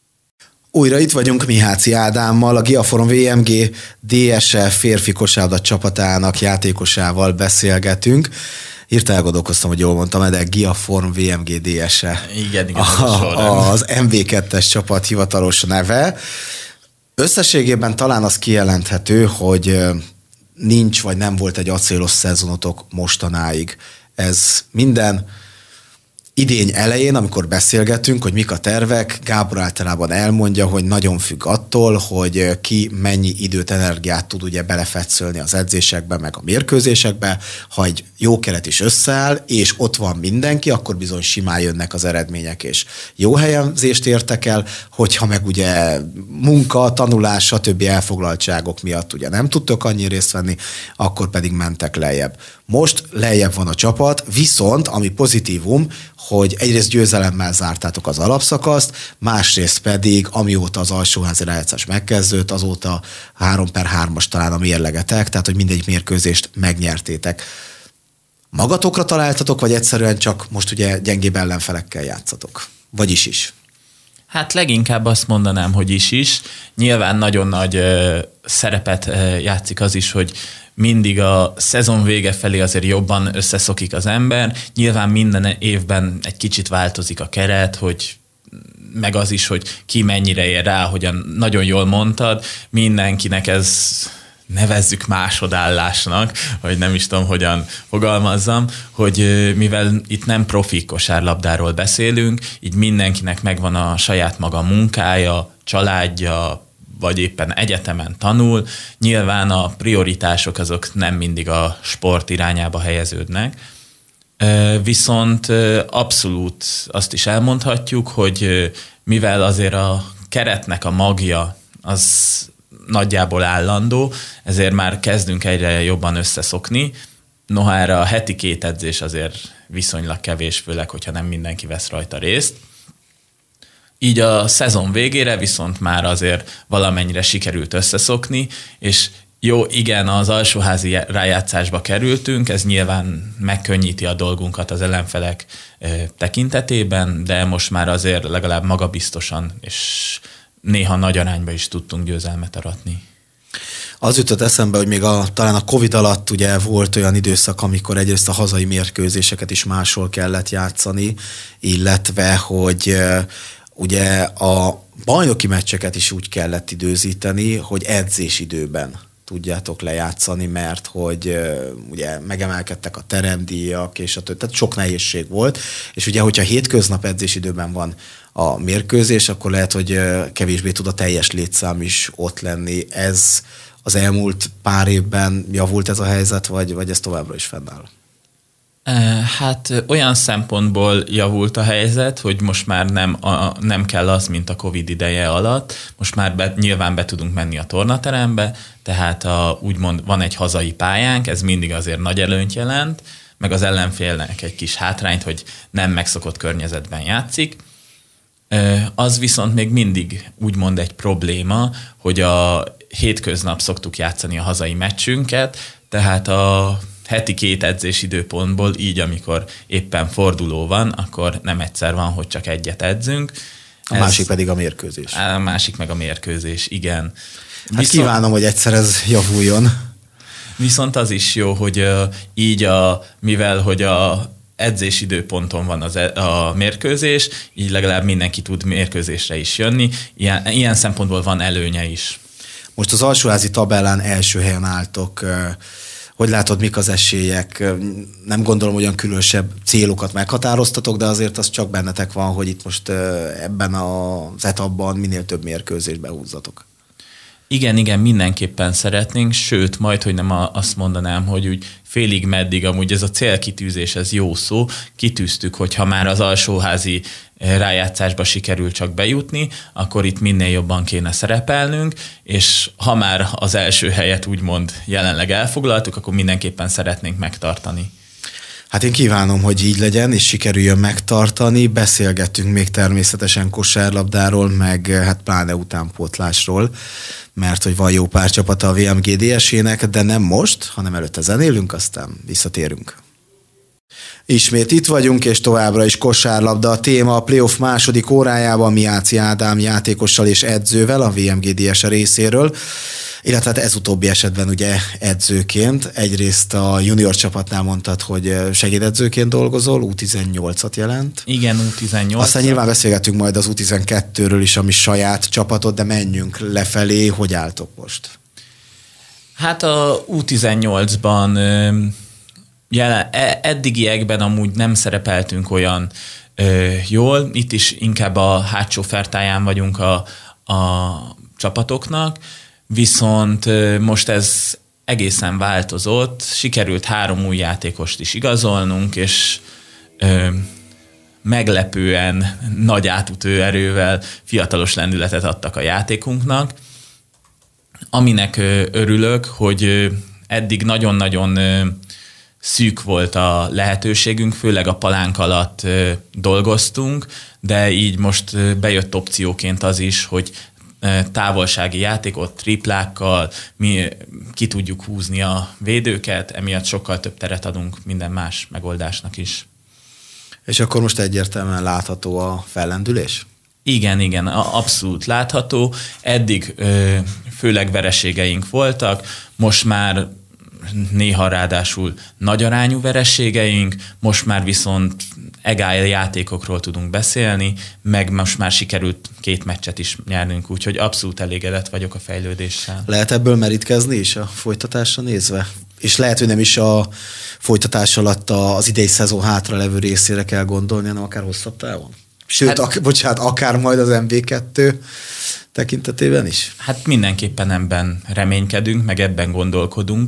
Újra itt vagyunk Miháci Ádámmal, a Giaforum vé em gé dé es e férfi kosárlabda csapatának játékosával beszélgetünk. Hirtelen elgondolkoztam, hogy jól mondtam, de Giaforum vé em gé dé es e. Igen, igen. A, az em vé kettes csapat hivatalos neve. Összességében talán az kijelenthető, hogy nincs vagy nem volt egy acélos szezonotok mostanáig. Ez minden idény elején, amikor beszélgetünk, hogy mik a tervek, Gábor általában elmondja, hogy nagyon függ attól, hogy ki mennyi időt, energiát tud ugye belefetszölni az edzésekbe, meg a mérkőzésekbe. Ha egy jó keret is összeáll, és ott van mindenki, akkor bizony simán jönnek az eredmények, és jó helyezést értek el, hogyha meg ugye munka, tanulás, stb. Elfoglaltságok miatt ugye nem tudtok annyi részt venni, akkor pedig mentek lejjebb. Most lejjebb van a csapat, viszont ami pozitívum, hogy egyrészt győzelemmel zártátok az alapszakaszt, másrészt pedig, amióta az alsóházi rájátszás megkezdődött, azóta három per hármas talán a mérlegetek, tehát hogy mindegyik mérkőzést megnyertétek. Magatokra találtatok, vagy egyszerűen csak most ugye gyengébb ellenfelekkel játszatok? Vagyis is? Hát leginkább azt mondanám, hogy is is. Nyilván nagyon nagy ö, szerepet ö, játszik az is, hogy mindig a szezon vége felé azért jobban összeszokik az ember. Nyilván minden évben egy kicsit változik a keret, hogy meg az is, hogy ki mennyire ér rá, hogyan nagyon jól mondtad, mindenkinek ez nevezzük másodállásnak, vagy nem is tudom, hogyan fogalmazzam, hogy mivel itt nem profi kosárlabdáról beszélünk, így mindenkinek megvan a saját maga munkája, családja, vagy éppen egyetemen tanul, nyilván a prioritások azok nem mindig a sport irányába helyeződnek, viszont abszolút azt is elmondhatjuk, hogy mivel azért a keretnek a magja az nagyjából állandó, ezért már kezdünk egyre jobban összeszokni, noha erre a heti két edzés azért viszonylag kevés, főleg, hogyha nem mindenki vesz rajta részt. Így a szezon végére viszont már azért valamennyire sikerült összeszokni, és jó, igen, az alsóházi rájátszásba kerültünk, ez nyilván megkönnyíti a dolgunkat az ellenfelek tekintetében, de most már azért legalább magabiztosan és néha nagy arányba is tudtunk győzelmet aratni. Az jutott eszembe, hogy még a, talán a Covid alatt ugye volt olyan időszak, amikor egyrészt a hazai mérkőzéseket is máshol kellett játszani, illetve, hogy ugye a bajnoki meccseket is úgy kellett időzíteni, hogy edzés időben tudjátok lejátszani, mert hogy uh, ugye megemelkedtek a teremdíjak, és a több, tehát sok nehézség volt, és ugye, hogyha hétköznap edzésidőben van a mérkőzés, akkor lehet, hogy uh, kevésbé tud a teljes létszám is ott lenni. Ez az elmúlt pár évben javult ez a helyzet, vagy, vagy ez továbbra is fennáll? Hát olyan szempontból javult a helyzet, hogy most már nem, a, nem kell az, mint a Covid ideje alatt. Most már be, nyilván be tudunk menni a tornaterembe, tehát a, úgymond van egy hazai pályánk, ez mindig azért nagy előnyt jelent, meg az ellenfélnek egy kis hátrányt, hogy nem megszokott környezetben játszik. Az viszont még mindig úgymond egy probléma, hogy a hétköznap szoktuk játszani a hazai meccsünket, tehát a heti két edzés időpontból, így amikor éppen forduló van, akkor nem egyszer van, hogy csak egyet edzünk. A Ez, másik pedig a mérkőzés. A másik meg a mérkőzés, igen. Hát viszont, kívánom, hogy egyszer ez javuljon. Viszont az is jó, hogy uh, így, a, mivel hogy a edzés időponton van az, a mérkőzés, így legalább mindenki tud mérkőzésre is jönni. Ilyen, ilyen szempontból van előnye is. Most az alsóházi tabellán első helyen álltok. Hogy látod, mik az esélyek? Nem gondolom, hogy olyan különösebb célokat meghatároztatok, de azért az csak bennetek van, hogy itt most ebben az etapban minél több mérkőzést behúzzatok. Igen, igen, mindenképpen szeretnénk, sőt, majd, hogy nem azt mondanám, hogy úgy félig meddig amúgy ez a célkitűzés, ez jó szó, kitűztük, hogy ha már az alsóházi rájátszásba sikerül csak bejutni, akkor itt minél jobban kéne szerepelnünk, és ha már az első helyet úgymond jelenleg elfoglaltuk, akkor mindenképpen szeretnénk megtartani. Hát én kívánom, hogy így legyen, és sikerüljön megtartani. Beszélgettünk még természetesen kosárlabdáról, meg hát pláne utánpótlásról, mert hogy van jó pár csapata a vé em gé dé es-ének, de nem most, hanem előtte zenélünk, aztán visszatérünk. Ismét itt vagyunk, és továbbra is kosárlabda a téma. A playoff második órájában Miáci Ádám játékossal és edzővel a vé em gé dé es részéről, illetve hát ez utóbbi esetben ugye edzőként. Egyrészt a junior csapatnál mondtad, hogy segédedzőként dolgozol, U tizennyolcat jelent. Igen, U tizennyolc. Aztán nyilván beszélgetünk majd az U tizenkettőről is, ami saját csapatod, de menjünk lefelé. Hogy álltok most? Hát a U tizennyolcban jelen, eddigiekben amúgy nem szerepeltünk olyan ö, jól. Itt is inkább a hátsó fertáján vagyunk a, a csapatoknak, viszont ö, most ez egészen változott. Sikerült három új játékost is igazolnunk, és ö, meglepően nagy átütő erővel fiatalos lendületet adtak a játékunknak, aminek ö, örülök, hogy ö, eddig nagyon-nagyon ö, szűk volt a lehetőségünk, főleg a palánk alatt ö, dolgoztunk, de így most ö, bejött opcióként az is, hogy ö, távolsági játékot, triplákkal mi ki tudjuk húzni a védőket, emiatt sokkal több teret adunk minden más megoldásnak is. És akkor most egyértelműen látható a fellendülés? Igen, igen, abszolút látható. Eddig ö, főleg vereségeink voltak, most már néha ráadásul nagy arányú vereségeink, most már viszont egál játékokról tudunk beszélni, meg most már sikerült két meccset is nyernünk, úgyhogy abszolút elégedett vagyok a fejlődéssel. Lehet ebből merítkezni is a folytatásra nézve? És lehet, hogy nem is a folytatás alatt az idei szezon hátra levő részére kell gondolni, hanem akár hosszabb távon? Sőt, hát, ak- bocsánat, akár majd az em vé kettő tekintetében is? Hát mindenképpen ebben reménykedünk, meg ebben gondolkodunk.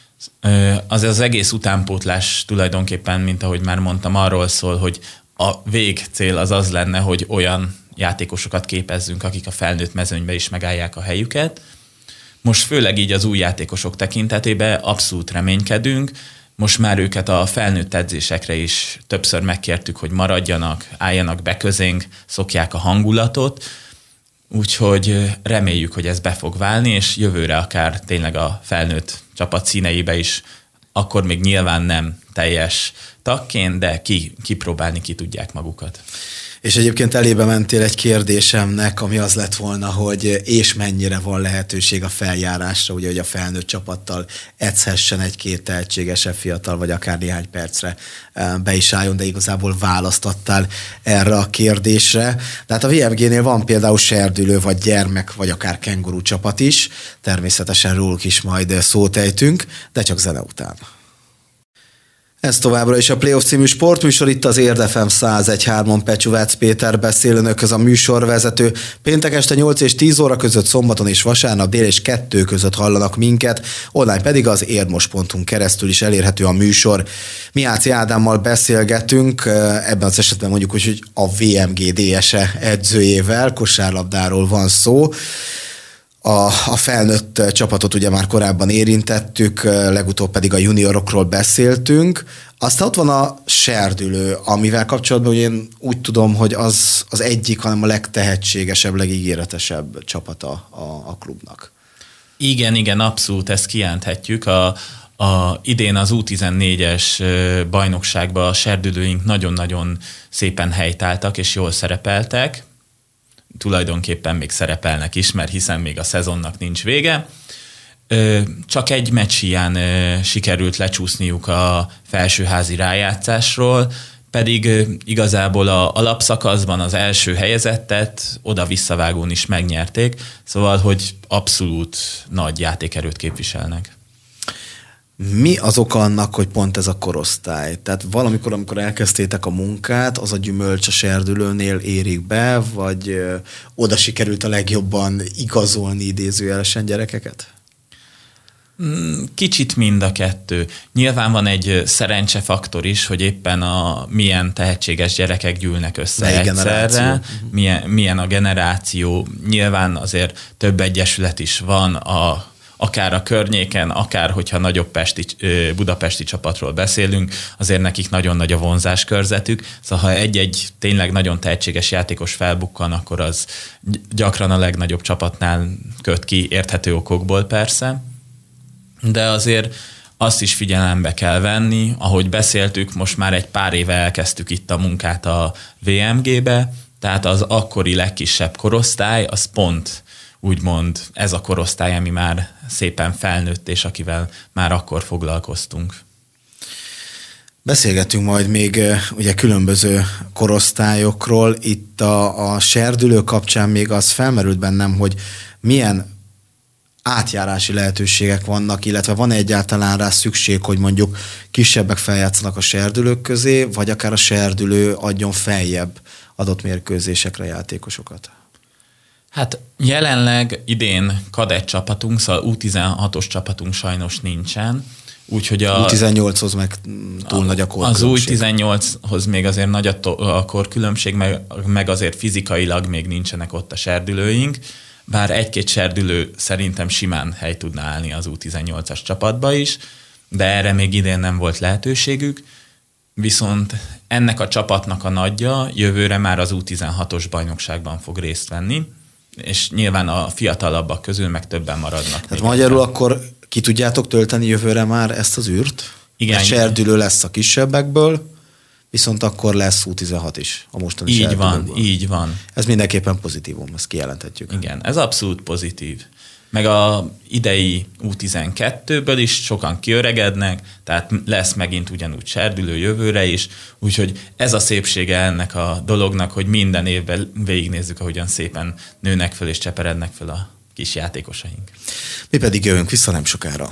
Az az egész utánpótlás tulajdonképpen, mint ahogy már mondtam, arról szól, hogy a végcél az az lenne, hogy olyan játékosokat képezzünk, akik a felnőtt mezőnybe is megállják a helyüket. Most főleg így az új játékosok tekintetében abszolút reménykedünk. Most már őket a felnőtt edzésekre is többször megkértük, hogy maradjanak, álljanak be közénk, szokják a hangulatot. Úgyhogy reméljük, hogy ez be fog válni, és jövőre akár tényleg a felnőtt csapat színeibe is, akkor még nyilván nem teljes tagként, de ki, kipróbálni ki tudják magukat. És egyébként elébe mentél egy kérdésemnek, ami az lett volna, hogy és mennyire van lehetőség a feljárásra, ugye, hogy a felnőtt csapattal edzhessen egy-két tehetségesebb fiatal, vagy akár néhány percre be is álljon, de igazából választottál erre a kérdésre. Tehát a vé em génél van például serdülő, vagy gyermek, vagy akár kenguru csapat is, természetesen róluk is majd szót ejtünk, de csak zene után. Ez továbbra is a Playoff című sportműsor, itt az Érd ef em száz egy három Pecsúvác Péter beszél önökhöz, a műsorvezető. Péntek este nyolc és tíz óra között, szombaton és vasárnap dél és kettő között hallanak minket, online pedig az érdmos pont hu-n keresztül is elérhető a műsor. Miháci Ádámmal beszélgetünk, ebben az esetben mondjuk úgy, hogy a vé em gé dé es e edzőjével, kosárlabdáról van szó. A, a felnőtt csapatot ugye már korábban érintettük, legutóbb pedig a juniorokról beszéltünk. Aztán ott van a serdülő, amivel kapcsolatban ugye én úgy tudom, hogy az, az egyik, hanem a legtehetségesebb, legígéretesebb csapata a, a klubnak. Igen, igen, abszolút ezt kijelenthetjük. A, a, idén az U tizennégyes bajnokságban a serdülőink nagyon-nagyon szépen helytáltak és jól szerepeltek. Tulajdonképpen még szerepelnek is, mert hiszen még a szezonnak nincs vége. Csak egy meccs hiány sikerült lecsúszniuk a felsőházi rájátszásról, pedig igazából a alapszakaszban az első helyezettet oda-visszavágón is megnyerték, szóval, hogy abszolút nagy játékerőt képviselnek. Mi az oka annak, hogy pont ez a korosztály? Tehát valamikor, amikor elkezdtétek a munkát, az a gyümölcs a serdülőnél érik be, vagy ö, oda sikerült a legjobban igazolni idézőjelesen gyerekeket? Kicsit mind a kettő. Nyilván van egy szerencsefaktor is, hogy éppen a milyen tehetséges gyerekek gyűlnek össze Mely egyszerre, generáció? milyen, milyen a generáció. Nyilván azért több egyesület is van a akár a környéken, akár hogyha nagyobb pesti, budapesti csapatról beszélünk, azért nekik nagyon nagy a vonzáskörzetük. Szóval ha egy-egy tényleg nagyon tehetséges játékos felbukkan, akkor az gyakran a legnagyobb csapatnál köt ki, érthető okokból persze. De azért azt is figyelembe kell venni, ahogy beszéltük, most már egy pár éve elkezdtük itt a munkát a vé em gé-be, tehát az akkori legkisebb korosztály, az pont úgymond ez a korosztály, ami már szépen felnőtt, és akivel már akkor foglalkoztunk. Beszélgetünk majd még ugye különböző korosztályokról. Itt a, a serdülő kapcsán még az felmerült bennem, hogy milyen átjárási lehetőségek vannak, illetve van egyáltalán rá szükség, hogy mondjuk kisebbek feljátszanak a serdülők közé, vagy akár a serdülő adjon feljebb adott mérkőzésekre játékosokat? Hát jelenleg idén kadett csapatunk, szóval U tizenhatos csapatunk sajnos nincsen. Úgyhogy a, U tizennyolchoz meg túl a, nagy a korkülönbség. Az U tizennyolchoz még azért nagy a, to, a korkülönbség, meg, meg azért fizikailag még nincsenek ott a serdülőink, bár egy-két serdülő szerintem simán hely tudna állni az U tizennyolcas csapatba is, de erre még idén nem volt lehetőségük. Viszont ennek a csapatnak a nagyja jövőre már az U tizenhatos bajnokságban fog részt venni, és nyilván a fiatalabbak közül meg többen maradnak. Tehát magyarul akkor ki tudjátok tölteni jövőre már ezt az űrt? Igen. Mert serdülő lesz a kisebbekből, viszont akkor lesz U tizenhat is a mostani így serdülőből. van, így van. Ez mindenképpen pozitívum, ezt kijelenthetjük. Igen, ez abszolút pozitív. Meg a idei U tizenkettőből is sokan kiöregednek, tehát lesz megint ugyanúgy serdülő jövőre is, úgyhogy ez a szépsége ennek a dolognak, hogy minden évben végignézzük, ahogyan szépen nőnek föl és cseperednek föl a kis játékosaink. Mi pedig jövünk vissza nem sokára.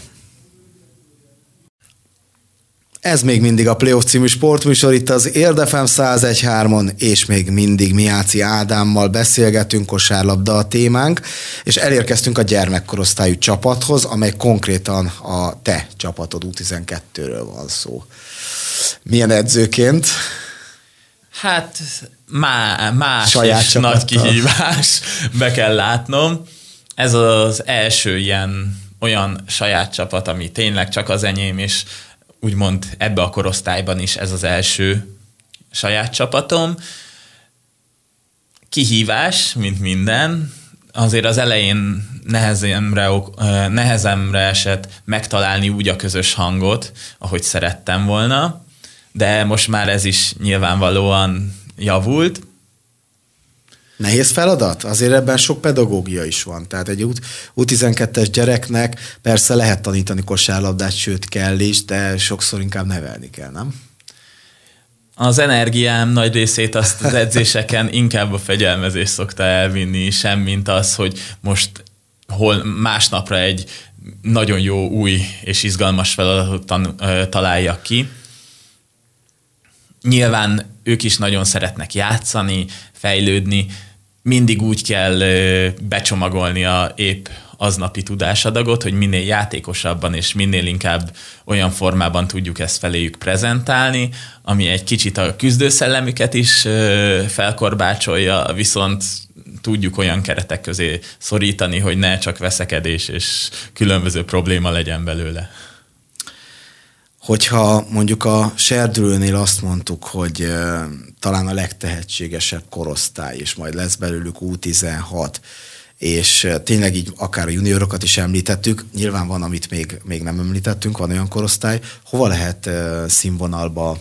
Ez még mindig a Playoff című sportműsor, itt az Érd ef em száz egy három, és még mindig Miháci Ádámmal beszélgetünk, kosárlabda a témánk, és elérkeztünk a gyermekkorosztályú csapathoz, amely konkrétan a te csapatod U tizenkettőről van szó. Milyen edzőként? Hát má, más Saját és nagy kihívás, be kell látnom. Ez az első ilyen olyan saját csapat, ami tényleg csak az enyém, és úgymond ebbe a korosztályban is ez az első saját csapatom. Kihívás, mint minden. Azért az elején nehezemre, nehezemre esett megtalálni úgy a közös hangot, ahogy szerettem volna, de most már ez is nyilvánvalóan javult. Nehéz feladat? Azért ebben sok pedagógia is van. Tehát egy U tizenkettes gyereknek persze lehet tanítani kosárlabdát, sőt kell is, de sokszor inkább nevelni kell, nem? Az energiám nagy részét azt az edzéseken inkább a fegyelmezés szokta elvinni, semmint az, hogy most hol másnapra egy nagyon jó, új és izgalmas feladatot találjak ki. Nyilván ők is nagyon szeretnek játszani, fejlődni, mindig úgy kell becsomagolni a épp aznapi tudásadagot, hogy minél játékosabban és minél inkább olyan formában tudjuk ezt feléjük prezentálni, ami egy kicsit a küzdőszellemüket is felkorbácsolja, viszont tudjuk olyan keretek közé szorítani, hogy ne csak veszekedés és különböző probléma legyen belőle. Hogyha mondjuk a Serdülőnél azt mondtuk, hogy uh, talán a legtehetségesebb korosztály, és majd lesz belőlük U tizenhat, és uh, tényleg így akár a juniorokat is említettük, nyilván van, amit még, még nem említettünk, van olyan korosztály, hova lehet uh, színvonalba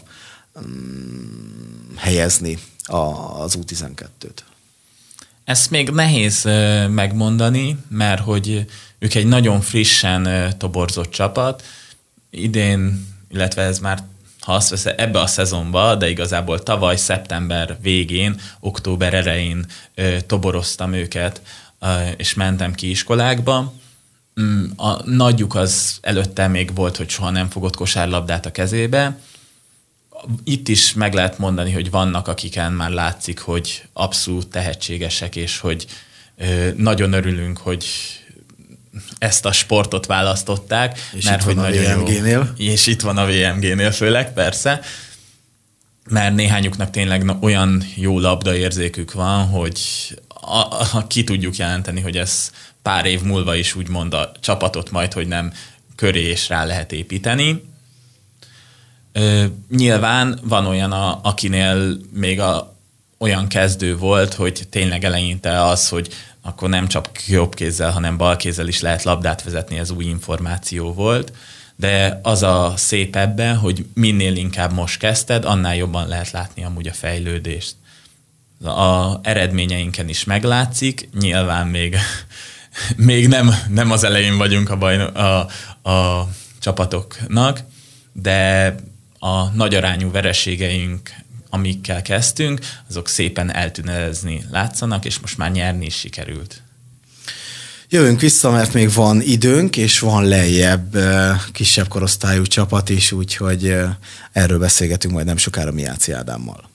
um, helyezni a, az U tizenkettőt? Ezt még nehéz uh, megmondani, mert hogy ők egy nagyon frissen uh, toborzott csapat, idén, illetve ez már, ha azt vesz, ebbe a szezonba, de igazából tavaly szeptember végén, október elején ö, toboroztam őket, ö, és mentem ki iskolákba. A nagyjuk az előtte még volt, hogy soha nem fogott kosárlabdát a kezébe. Itt is meg lehet mondani, hogy vannak, akiken már látszik, hogy abszolút tehetségesek, és hogy ö, nagyon örülünk, hogy ezt a sportot választották. És mert itt van hogy a vé em gé-nél. És itt van a vé em gé-nél főleg, persze. Mert néhányuknak tényleg olyan jó labdaérzékük van, hogy a, a, ki tudjuk jelenteni, hogy ez pár év múlva is úgymond a csapatot majd, hogy nem köré és rá lehet építeni. Ö, nyilván van olyan, a, akinél még a, olyan kezdő volt, hogy tényleg eleinte az, hogy akkor nem csak jobb kézzel, hanem bal kézzel is lehet labdát vezetni, ez új információ volt. De az a szép ebben, hogy minél inkább most kezdted, annál jobban lehet látni amúgy a fejlődést. A eredményeinken is meglátszik, nyilván még, még nem, nem az elején vagyunk a, bajno, a, a csapatoknak, de a nagyarányú vereségeink, amikkel kezdtünk, azok szépen eltűnezni látszanak, és most már nyerni is sikerült. Jövünk vissza, mert még van időnk, és van lejjebb kisebb korosztályú csapat is, úgyhogy erről beszélgetünk majd nem sokára Miháci Ádámmal.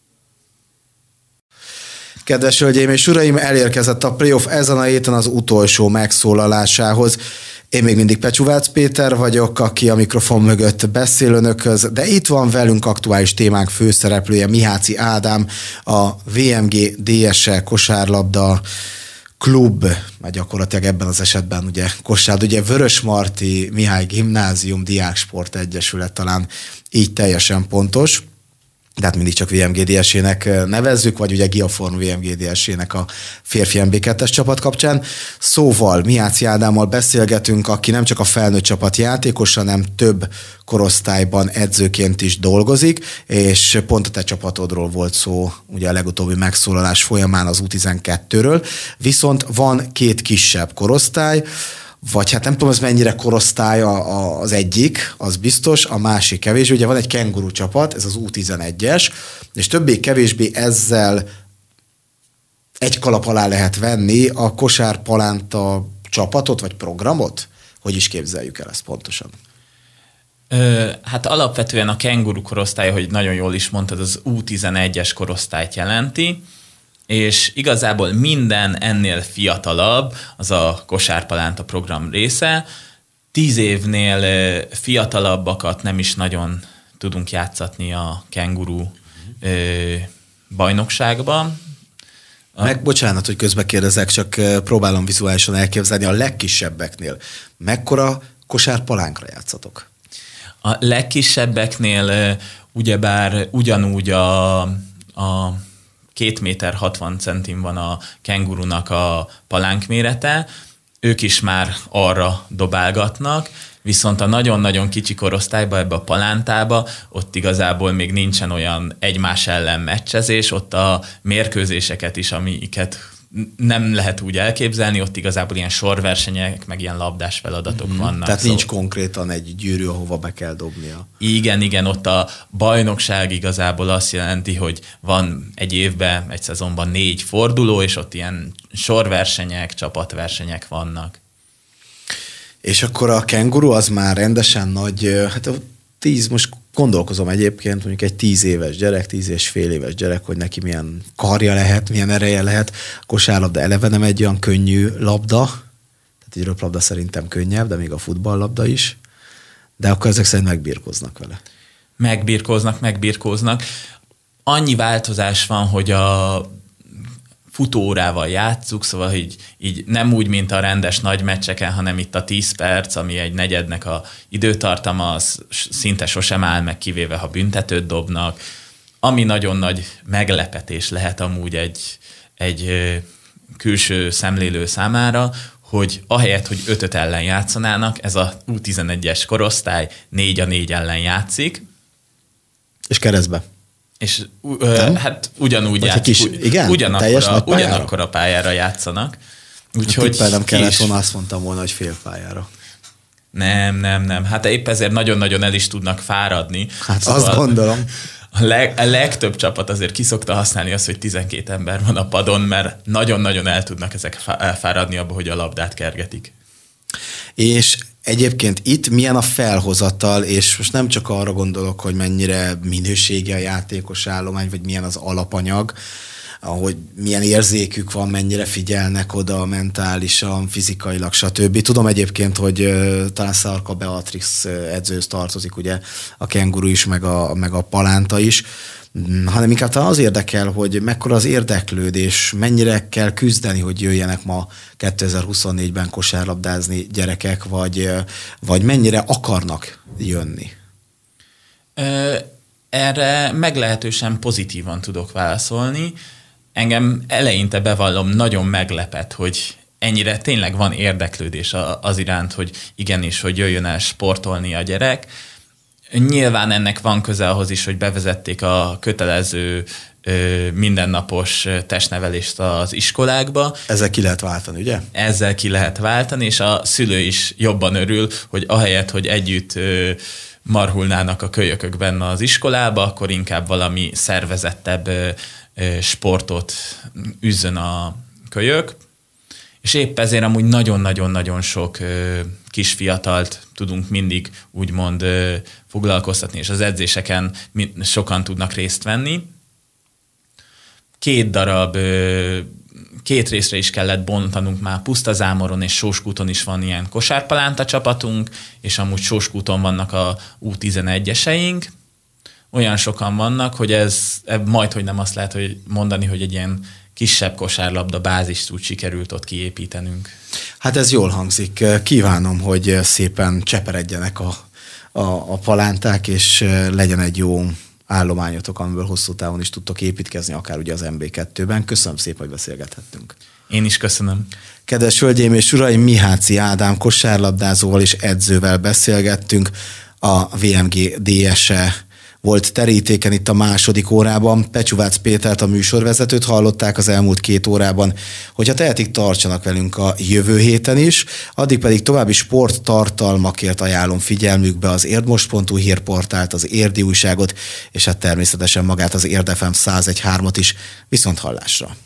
Kedves hölgyeim és uraim, elérkezett a playoff ezen a héten az utolsó megszólalásához. Én még mindig Pecsúvác Péter vagyok, aki a mikrofon mögött beszél önökhöz, de itt van velünk aktuális témánk főszereplője, Miháci Ádám, a vé em gé dé es e kosárlabda klub, mert gyakorlatilag ebben az esetben ugye kosárd, ugye Vörösmarty Mihály Gimnázium Diáksport Egyesület, talán így teljesen pontos, de hát mindig csak vé em gé dé es é-nek nevezzük, vagy ugye Giaform vé em gé dé es é-nek a férfi en bé kettes csapat kapcsán. Szóval Miháci Ádámmal beszélgetünk, aki nem csak a felnőtt csapat játékosa, hanem több korosztályban edzőként is dolgozik, és pont a te csapatodról volt szó ugye a legutóbbi megszólalás folyamán az U tizenkettőről, viszont van két kisebb korosztály, vagy hát nem tudom, ez mennyire korosztály az egyik, az biztos, a másik kevésbé. Ugye van egy kenguru csapat, ez az U tizenegyes, és többé-kevésbé ezzel egy kalap alá lehet venni a kosárpalánta csapatot, vagy programot? Hogy is képzeljük el ezt pontosan? Ö, hát alapvetően a kenguru korosztály, hogy nagyon jól is mondtad, az U tizenegyes korosztályt jelenti, és igazából minden ennél fiatalabb, az a kosárpalánta program része. Tíz évnél fiatalabbakat nem is nagyon tudunk játszatni a kenguru ö, bajnokságban. Meg, bocsánat, hogy közbe kérdezek, csak próbálom vizuálisan elképzelni, a legkisebbeknél mekkora kosárpalánkra játszatok? A legkisebbeknél ugyebár ugyanúgy a, a két méter hatvan centim van a kengurunak a palánk mérete, ők is már arra dobálgatnak, Viszont a nagyon-nagyon kicsi korosztályba, ebbe a palántába, ott igazából még nincsen olyan egymás ellen meccsezés, ott a mérkőzéseket is, amiket nem lehet úgy elképzelni, ott igazából ilyen sorversenyek, meg ilyen labdás feladatok mm-hmm. vannak. Tehát nincs szóval konkrétan egy gyűrű, ahova be kell dobnia. Igen, igen, ott a bajnokság igazából azt jelenti, hogy van egy évben, egy szezonban négy forduló, és ott ilyen sorversenyek, csapatversenyek vannak. És akkor a kenguru az már rendesen nagy, hát a tíz, most gondolkozom egyébként, mondjuk egy tíz éves gyerek, tíz és fél éves gyerek, hogy neki milyen karja lehet, milyen ereje lehet. A kosárlabda eleve nem egy olyan könnyű labda, tehát egy röplabda szerintem könnyebb, de még a futballlabda is. De akkor ezek szerint megbirkóznak vele. Megbirkóznak, megbirkóznak. Annyi változás van, hogy a futóórával játsszuk, szóval így, így nem úgy, mint a rendes nagy meccseken, hanem itt a tíz perc, ami egy negyednek a időtartama, az szinte sosem áll meg, kivéve ha büntetőt dobnak. Ami nagyon nagy meglepetés lehet amúgy egy, egy külső szemlélő számára, hogy ahelyett, hogy ötöt ellen játszanának, ez a U tizenegyes korosztály négy a négy ellen játszik. És keresztbe. És ö, hát ugyanúgy játszik, kis, igen, ugyanakkor, a, ugyanakkor a pályára játszanak. Úgyhogy tippelnem kellett volna, azt mondtam volna, hogy fél pályára. Nem, nem, nem. Hát épp ezért nagyon-nagyon el is tudnak fáradni. Hát szóval azt gondolom. A, leg, a legtöbb csapat azért ki szokta használni azt, hogy tizenkét ember van a padon, mert nagyon-nagyon el tudnak ezek elfáradni abba, hogy a labdát kergetik. És egyébként itt milyen a felhozatal, és most nem csak arra gondolok, hogy mennyire minőségi a játékos állomány, vagy milyen az alapanyag, ahogy milyen érzékük van, mennyire figyelnek oda mentálisan, fizikailag, stb. Tudom egyébként, hogy uh, talán Szarka Beatrix edzőhöz tartozik, ugye a kenguru is, meg a, meg a palánta is, hanem inkább talán az érdekel, hogy mekkora az érdeklődés, mennyire kell küzdeni, hogy jöjjenek ma kétezer-huszonnégyben kosárlabdázni gyerekek, vagy, vagy mennyire akarnak jönni? Erre meglehetősen pozitívan tudok válaszolni. Engem eleinte bevallom, nagyon meglepett, hogy ennyire tényleg van érdeklődés az iránt, hogy igenis, hogy jöjjön el sportolni a gyerek. Nyilván ennek van köze ahhoz is, hogy bevezették a kötelező mindennapos testnevelést az iskolákba. Ezzel ki lehet váltani, ugye? Ezzel ki lehet váltani, és a szülő is jobban örül, hogy ahelyett, hogy együtt marhulnának a kölyökök az iskolába, akkor inkább valami szervezettebb sportot üzzön a kölyök. És épp ezért amúgy nagyon-nagyon-nagyon sok ö, kis fiatalt tudunk mindig úgymond ö, foglalkoztatni, és az edzéseken mi, sokan tudnak részt venni. Két darab, ö, két részre is kellett bontanunk már, Pusztazámoron és Sóskúton is van ilyen kosárpalánta csapatunk, és amúgy Sóskúton vannak a U tizenegyeseink. Olyan sokan vannak, hogy ez majd, hogy nem azt lehet hogy mondani, hogy egy ilyen kisebb kosárlabda bázist úgy sikerült ott kiépítenünk. Hát ez jól hangzik. Kívánom, hogy szépen cseperedjenek a, a, a palánták, és legyen egy jó állományotok, amiből hosszú távon is tudtok építkezni, akár ugye az em bé kettőben. Köszönöm szépen, hogy beszélgethettünk. Én is köszönöm. Kedves hölgyeim és uraim, Miháci Ádám kosárlabdázóval és edzővel beszélgettünk, a vé em gé dé es-e volt terítéken itt a második órában. Pecsuvác Pétert, a műsorvezetőt hallották az elmúlt két órában. Hogyha tehetik, tartsanak velünk a jövő héten is, addig pedig további sporttartalmakért ajánlom figyelmükbe az érdmost pont hu hírportált, az Érdi újságot, és hát természetesen magát az Érd ef em száz egy pont hármat is. Viszont hallásra!